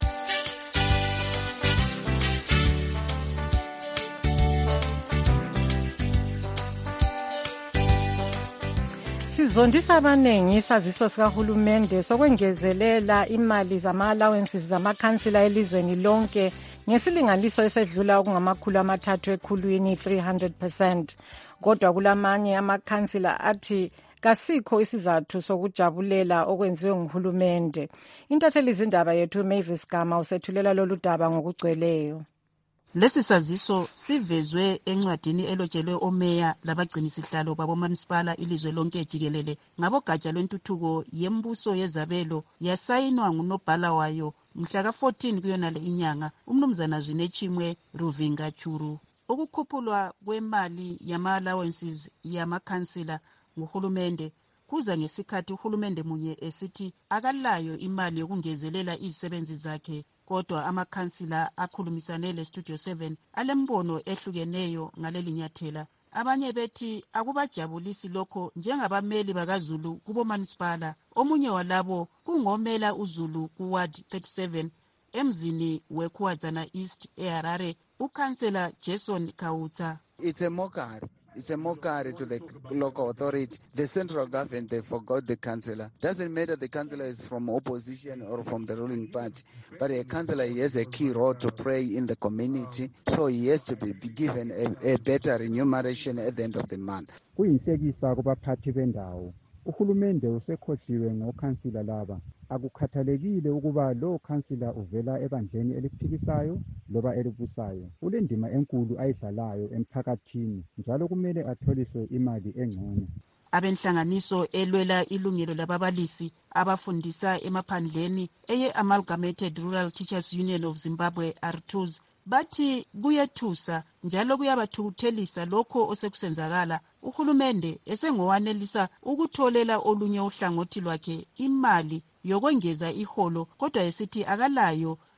Sizondisa abanengi isaziso sikahulumende sokwengezelela imali zama-allowances zamakhansila elizweni lonke ngesilinganiso esedlula okungamakhulu amathathu ekhulwini three hundred percent. Kodwa kulamanye amakhansila athi kasikho isizathu sokujabulela okwenziwe nguhulumende. Intatheli izindaba yethu Mavis Gama usethulela lolu daba ngokugcweleyo. Lesi saziso sivezwe encwadini elotshelwe omeya labagcinisihlalo babomunisipala ilizwe lonke jikelele ngabogatsha lwentuthuko yembuso yezabelo yasayinwa ngunobhala wayo mhla ka fourteen kuyonale inyanga umnumzana Zwinechimwe Ruvinga Churu. Ukukhuphulwa kwemali yama-allowances yamakhansila nguhulumende kuza ngesikhathi uhulumende munye esithi akalayo imali yokungezelela izisebenzi zakhe. Kodwa amakhansila akhulumisane le-Studio seven alembono ehlukeneyo ngaleli nyathela. Abanye bethi akubajabulisi lokho njengabameli bakaZulu kubomunisipala. Omunye walabo kungomela uZulu kuward thirty-seven emzini weKhuwadzana East eHarare, ukhansela Jason Kautsa. It's a mockery. It's a mockery to the local authority. The central government, they forgot the councillor. Doesn't matter the councillor is from opposition or from the ruling party, but a councillor he has a key role to play in the community, so he has to be given a, a better remuneration at the end of the month. Kuyinhlekisa kubaphathi bendawo. Uhulumende usekhohliwe ngokhansila laba. Akukhathalekile ukuba lo khansila uvela ebandleni eliphikisayo loba elibusayo. Ulendima enkulu ayidlalayo emphakathini njalo kumele atholiswe imali engcono. Abenhlanganiso elwela ilungelo lababalisi abafundisa emaphandleni eye Amalgamated Rural Teachers Union of Zimbabwe R T U Z bathi kuyethusa njalo kuyabathukuthelisa lokho osekusenzakala uhulumende esengowanelisa ukutholela olunye uhlangothi lwakhe imali yokwengeza iholo kodwa esithi akalayo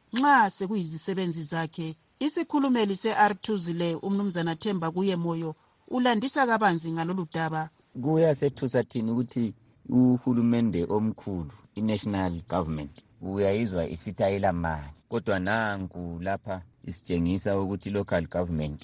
nxa sekuyizisebenzi zakhe. Isikhulumeli se-R two zile umnumzana Themba kuye Moyo ulandisa kabanzi ngalolu daba. Kuyasethusa thina ukuthi uhulumende omkhulu, i-national government, uyayizwa isithayela mali, kodwa nangu lapha isitshengisa ukuthi local government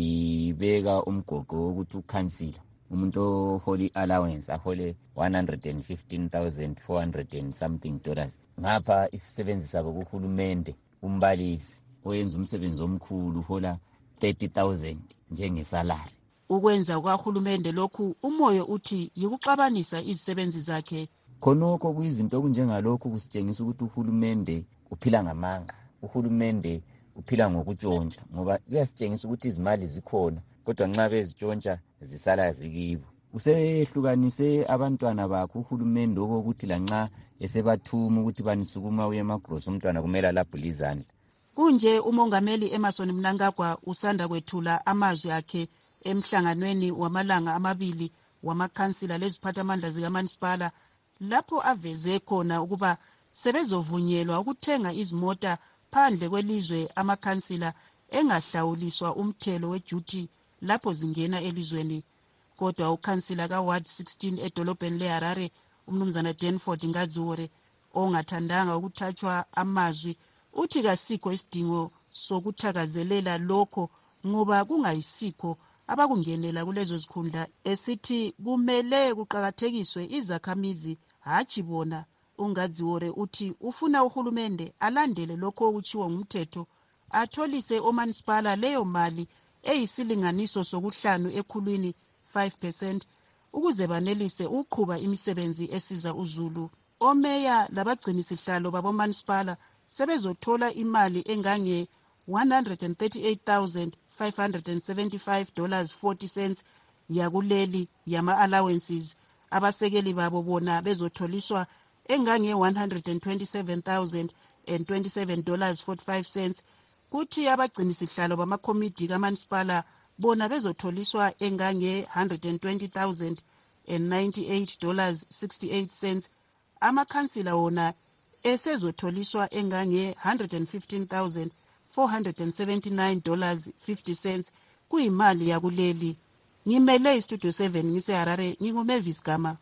ibeka umgoqo wokuthi ukhansila umuntu oholi allowance ahole one hundred fifteen thousand four hundred and something dollars. Ngapha isisebenzi sabo kuhulumende, umbalisi oyenza umsebenzi omkhulu uhola thirty thousand njengesalary. Ukwenza kwahulumende lokhu uMoyo uthi yikuxabanisa izisebenzi zakhe. Khonokho kuyizinto okunjengalokhu kusitshengisa ukuthi uhulumende uphila ngamanga, uhulumende uphila ngokutshontsha, ngoba kuyasitshengisa ukuthi izimali zikhona kodwa nxa bezitshontsha zisala zikibo. Usehlukanise abantwana bakhe uhulumende okokuthi lanxa esebathuma ukuthi banisukuma uye emagross umntwana kumele alabhule izandla. Kunje umongameli Emerson Mnangagwa usanda kwethula amazwi akhe emhlanganweni wamalanga amabili wamakhansila leziphathamandla zikamasipala, lapho aveze khona ukuba sebezovunyelwa ukuthenga izimota phandle kwelizwe amakhansila engahlawuliswa umthelo weduty lapho zingena elizweni. Kodwa ukhansila kaWard sixteen edolobheni leHarare umnumzana Danford Ngadziore ongathandanga ukuthathwa amazwi uthi kasikho isidingo sokuthakazelela lokho ngoba kungayisikho abakungenela kulezo zikhundla, esithi kumele kuqakathekiswe izakhamizi hatshi bona. UNgadziore uthi ufuna uhulumende alandele lokho okutshiwo ngumthetho, atholise omanisipala leyo mali eyisilinganiso sokuhlanu ekhulwini five percent ukuze banelise uqhuba imisebenzi esiza uzulu. Omeya labagcinisihlalo babomanisipala sebezothola imali engange one hundred thirty-eight thousand five hundred seventy-five dollars forty cents yakuleli yama allowances. Abasekeli babo bona bezotholiswa engange one hundred twenty-seven thousand twenty-seven dollars forty-five cents. Kuthi abagcinisihlalo bamakomiti kaManisipala bona bezotholiswa engange one hundred twenty thousand ninety-eight dollars sixty-eight cents. Amakhansila wona esezotholiswa engange one hundred fifteen thousand four hundred seventy-nine dollars fifty cents kuyimali yakuleli. Ngimele istudio seven ngiseHarare, nginguMavis Gama.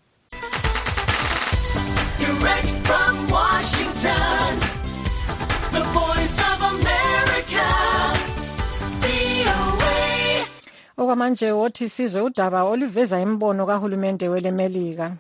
Direct from Washington, the voice of America, V O A. Okwamanje wothi sizwe udaba oluveza imbono kahulumende welemelika.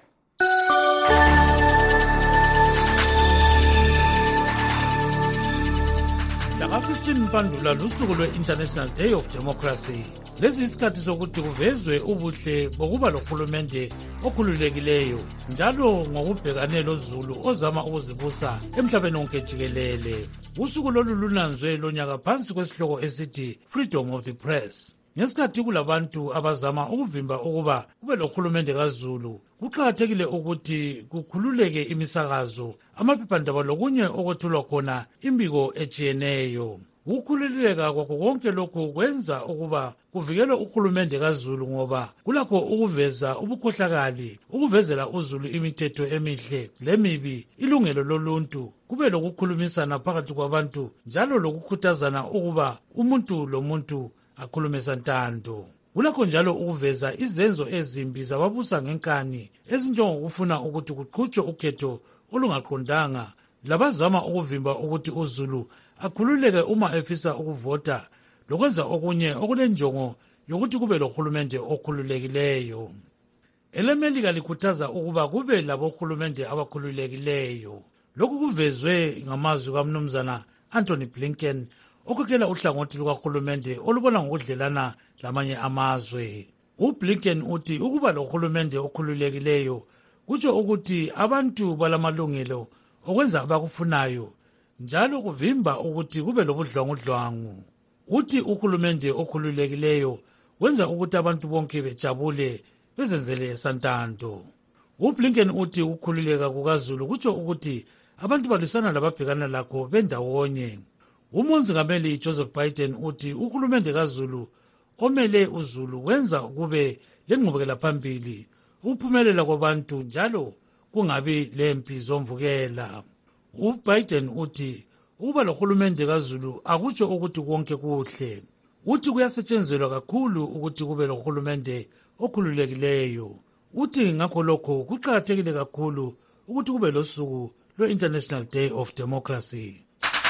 Laka fifteen Mpandula lusuku lwe-International Day of Democracy. Lesi isikhathi sokuthi kuvezwe ubuhle bokuba lohulumende okhululekileyo njalo ngokubhekane lozulu ozama ukuzibusa emhlabeni wonke jikelele. Usuku lolu lunanzwe lonyaka phansi kwesihloko esithi Freedom of the Press. Ngesikhathi kulabantu abazama ukuvimba ukuba kube lohulumende kaZulu, kuqakathekile ukuthi kukhululeke imisakazo, amaphephandaba lokunye okwethulwa khona imbiko ejiyeneyo. Ukukhululeka kwakho konke lokhu kwenza ukuba kuvikelwe uhulumende kaZulu ngoba kulakho ukuveza ubukhohlakali, ukuvezela uZulu imithetho emihle lemibi, ilungelo loluntu, kube lokukhulumisana phakathi kwabantu njalo lokukhuthazana ukuba umuntu lomuntu akhulume santando. Kulakho njalo ukuveza izenzo ezimbi zababusa ngenkani ezinjengokufuna ukuthi kuqhutshwe ukhetho olungaqondanga, labazama ukuvimba ukuthi uZulu akhululeke uma efisa ukuvota, lokwenza okunye okulenjongo yokuthi kube lohulumende okhululekileyo. Elemelika likhuthaza ukuba kube labohulumende abakhululekileyo. Lokhu kuvezwe ngamazwi kaMnumzana Anthony Blinken okhokhela uhlangothi lukahulumende olubona ngokudlelana lamanye amazwe. UBlinken uthi ukuba lohulumende okhululekileyo kutsho ukuthi abantu balamalungelo okwenza abakufunayo njalo kuvimba ukuthi kube lobudlwangudlwangu. Uthi uhulumende okhululekileyo wenza ukuthi abantu bonke bejabule bezenzele esantando. UBlinken uthi ukukhululeka kukaZulu kutsho ukuthi abantu balwisana lababhekana lakho bendawonye. Umongameli Joseph Biden uthi uhulumende kaZulu omele uZulu wenza kube lenqubekela phambili ukuphumelela kwabantu njalo kungabi lempi zomvukela. UBiden uthi ukuba lohulumende kaZulu akutsho ukuthi konke kuhle. Uthi kuyasetshenzelwa kakhulu ukuthi kube lohulumende okhululekileyo. Uthi ngakho lokho kuqakathekile kakhulu ukuthi kube losuku lwe-International Day of Democracy.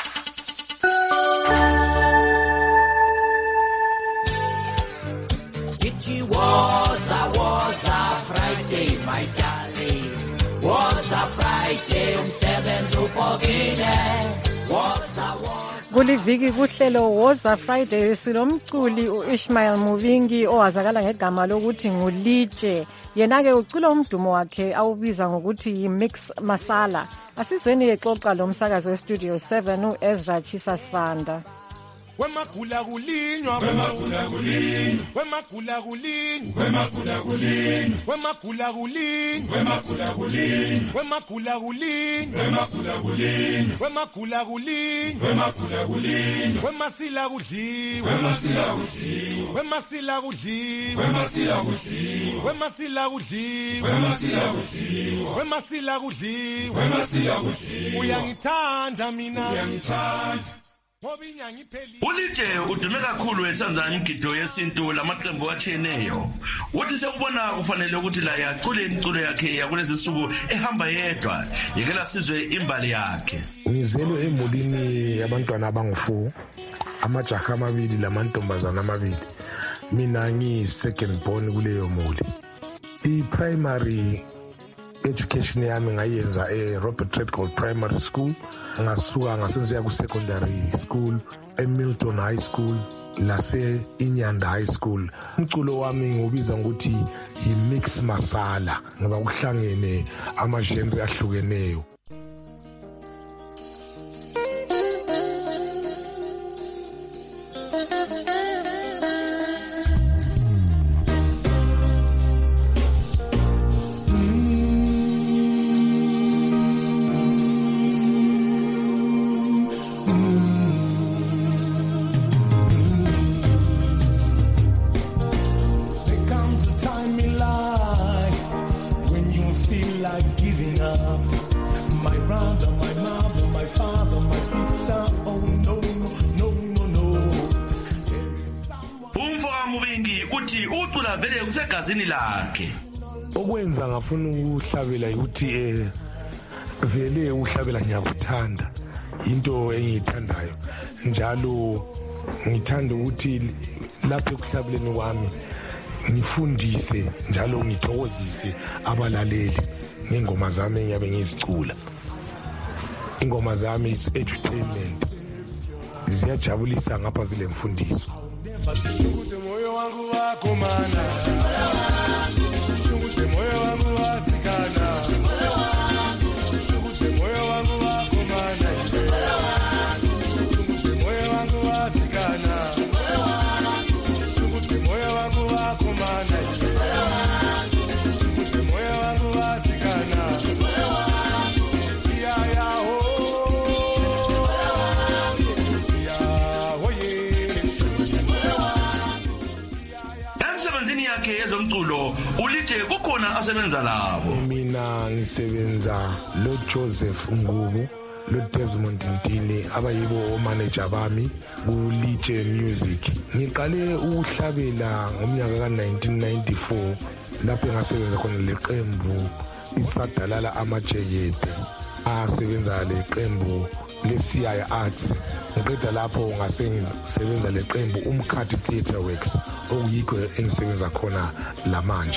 It was a, was a Friday, my darling. Was a Friday, umsebenzi upokile. Was a, was Kuliviki kuhlelo Woza Friday silomculi uIshmael Muvingi owazakala ngegama lokuthi nguLije. Yena-ke ucula umdumo wakhe awubiza ngokuthi yi-Mix Masala. Asizweni exoxa lo msakazi westudio seven uEzra Chisasvanda. Wemagula kulinywa wemagula kulinywa wemagula kulinywa wemagula kulinywa wemagula kulinywa wemagula kulinywa wemagula kulinywa wemagula kulinywa wemagula kulinywa wemagula kulinywa wemasila kudliwa wemasila kudliwa wemasila kudliwa wemasila kudliwa wemasila kudliwa wemasila kudliwa wemasila kudliwa wemasila kudliwa uyangithanda mina uyangithanda. Ulije udume kakhulu esanza imigido yesintu lamaqembu atshiyeneyo. Uthi sekubona kufanele ukuthi la yacule imculo yakhe yakulezi suku ehamba yedwa yekela sizwe imbali yakhe. Ngizelwe emulini yabantwana abangu-four, amajaha amabili lamantombazana amabili. Mina ngiyi-second born kuleyo muli. I-primary education yami ngayenza e-Robert Redgold Primary School. Ngasuka ngasenziya ku-secondary school eMilton High School lase-Inyanda High School. Umculo wami ngiwubiza ngokuthi yi-Mix Masala ngoba kuhlangene ama-genre ahlukeneyo. Okwenza ngafuna ukuhlabela ukuthi eh vele uhlabela ngiyakuthanda into engiyithandayo njalo ngithanda ukuthi lapho ekuhlabeleni kwami ngifundise njalo ngithokozise abalaleli ngengoma zami engiyabe ngizicula. Ingoma zami is entertainment, ziyajabulisa ngapha zile mfundiso. Moyo wangu wako mana moyo wangu wasikana moyo wangu wako mana moyo wangu wasikana moyo wangu wako mana moyo wangu wasikana ya ya ho yakhe yezomculo ulije kukhona asebenza labo. Mina ngisebenza lo Joseph Ngubu, lo Desmond Ntini abayibo manager bami ku Lije Music. Ngiqale ukuhlabela ngomnyaka ka nineteen ninety-four lapho ngasebenza khona leqembu isadalala amajeyede asebenza leqembu leSiyaya Arts. Ngiqeda lapho ngasengisebenza leqembu uMkhathi Theatre Works okuyikho engisebenza khona lamanje.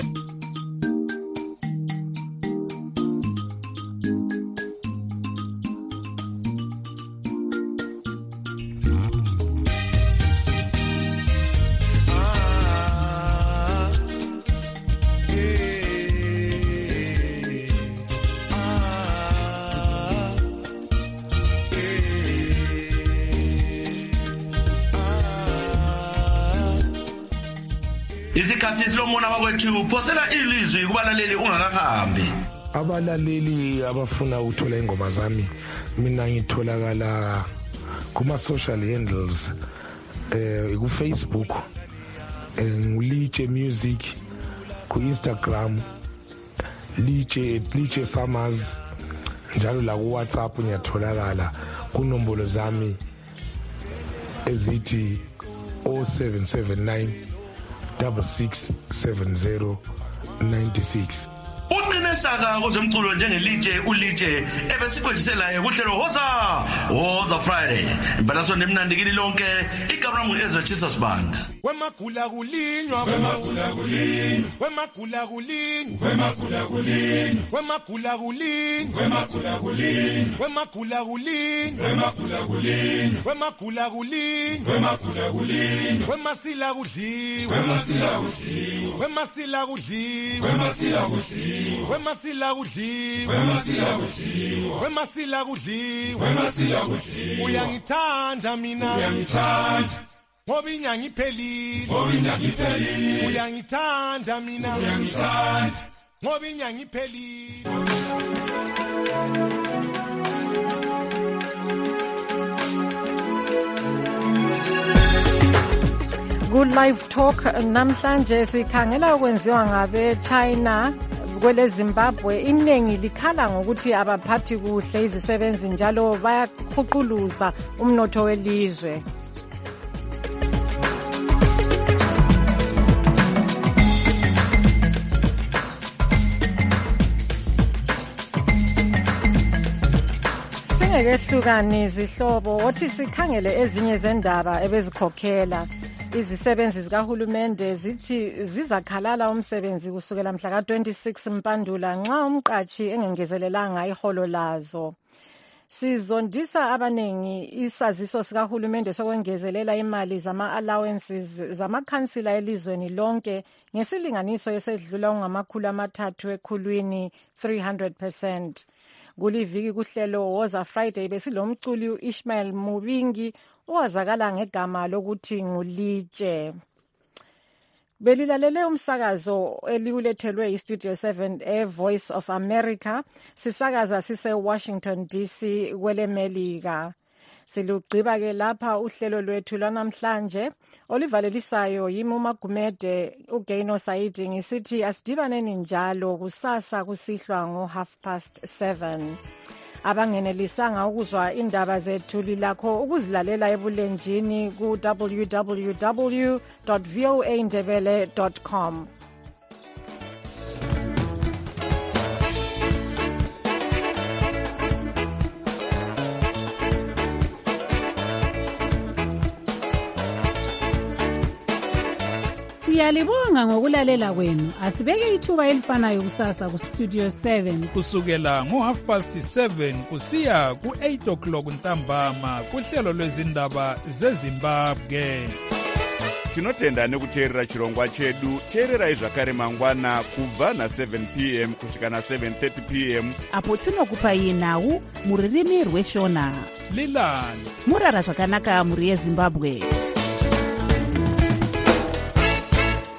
Isikhathi silomona wakwethu phosela ilizwi kubalaleli ungakahambi. Abalaleli abafuna ukuthola ingoma zami mina ngitholakala kuma social handles eh ku Facebook ngulije music, ku Instagram Lije Lije Summers, njalo la ku WhatsApp ngiyatholakala kunombolo zami ezithi oh seven seven nine six six seven zero nine six. Uqine saka kozemculo njengelitshe ulitshe ebesikwejiselayo kuhlelo Woza Woza Friday. Imbalaso nemnandikini lonke igabra mu Ezra Jesus Band. Wemagula kulinywa wemagula kulinywa wemagula kulinywa wemagula kulinywa wemagula kulinywa wemagula kulinywa wemagula kulinywa wemagula kulinywa wemagula kulinywa wemagula kulinywa wemasila kudliwa wemasila kudliwa wemasila kudliwa wemasila kudliwa wemasila kudliwa wemasila kudliwa wemasila kudliwa wemasila kudliwa uyangithanda mina uyangithanda ngoba inyanga iphelile ngoba inyanga iphelile uyangithanda mina uyangithanda ngoba inyanga iphelile. Good Live Talk namhlanje sikhangela ukwenziwa ngabe China kwele Zimbabwe. Iningi likhala ngokuthi abaphathi kuhle izisebenzi njalo bayakhuquluza umnotho welizwe. Singekhlukani izihlobo othi sikhangele ezinye zendaba ebezikhokhela izisebenzi zikahulumende zithi zizakhalala umsebenzi kusukela mhla ka twenty-six Mpandula nxa umqashi engengezelelanga iholo lazo. Sizondisa abanengi isaziso sikahulumende sokwengezelela imali zama allowances zamakhansila elizweni lonke ngesilinganiso esedlula ngamakhulu amathathu ekhulwini three hundred percent. Kuliviki kuhlelo Woza Friday besilomculi uIshmael Mubingi owazakala ngegama lokuthi ngulitshe. Belilalele umsakazo eliulethelwe iStudio seven eVoice of America sisakaza sise Washington D C kwele Melika. Silugqiba ke lapha uhlelo lwethu lwanamhlanje olivalelisayo yimi uMagumede uGaino Saidi ngisithi asidibaneni njalo kusasa kusihlwa ngo half past seven. Abangenelisanga ukuzwa indaba zethu lilakho ukuzilalela ebulenjini ku w w w dot voa ndebele dot com. Siyalibonga ngokulalela kwenu. Asibeke ithuba elifanayo kusasa ku Studio seven kusukela ngo half past seven kusiya ku eight o'clock ntambama kuhlelo lwezindaba zeZimbabwe. Tinotenda nekuteerera chirongwa chedu. Teererai zvakare mangwana kubva na seven p m kusvika na seven thirty p m apo tinokupai nhau muririmi rweshona. Lilani murara zvakanaka muri yeZimbabwe.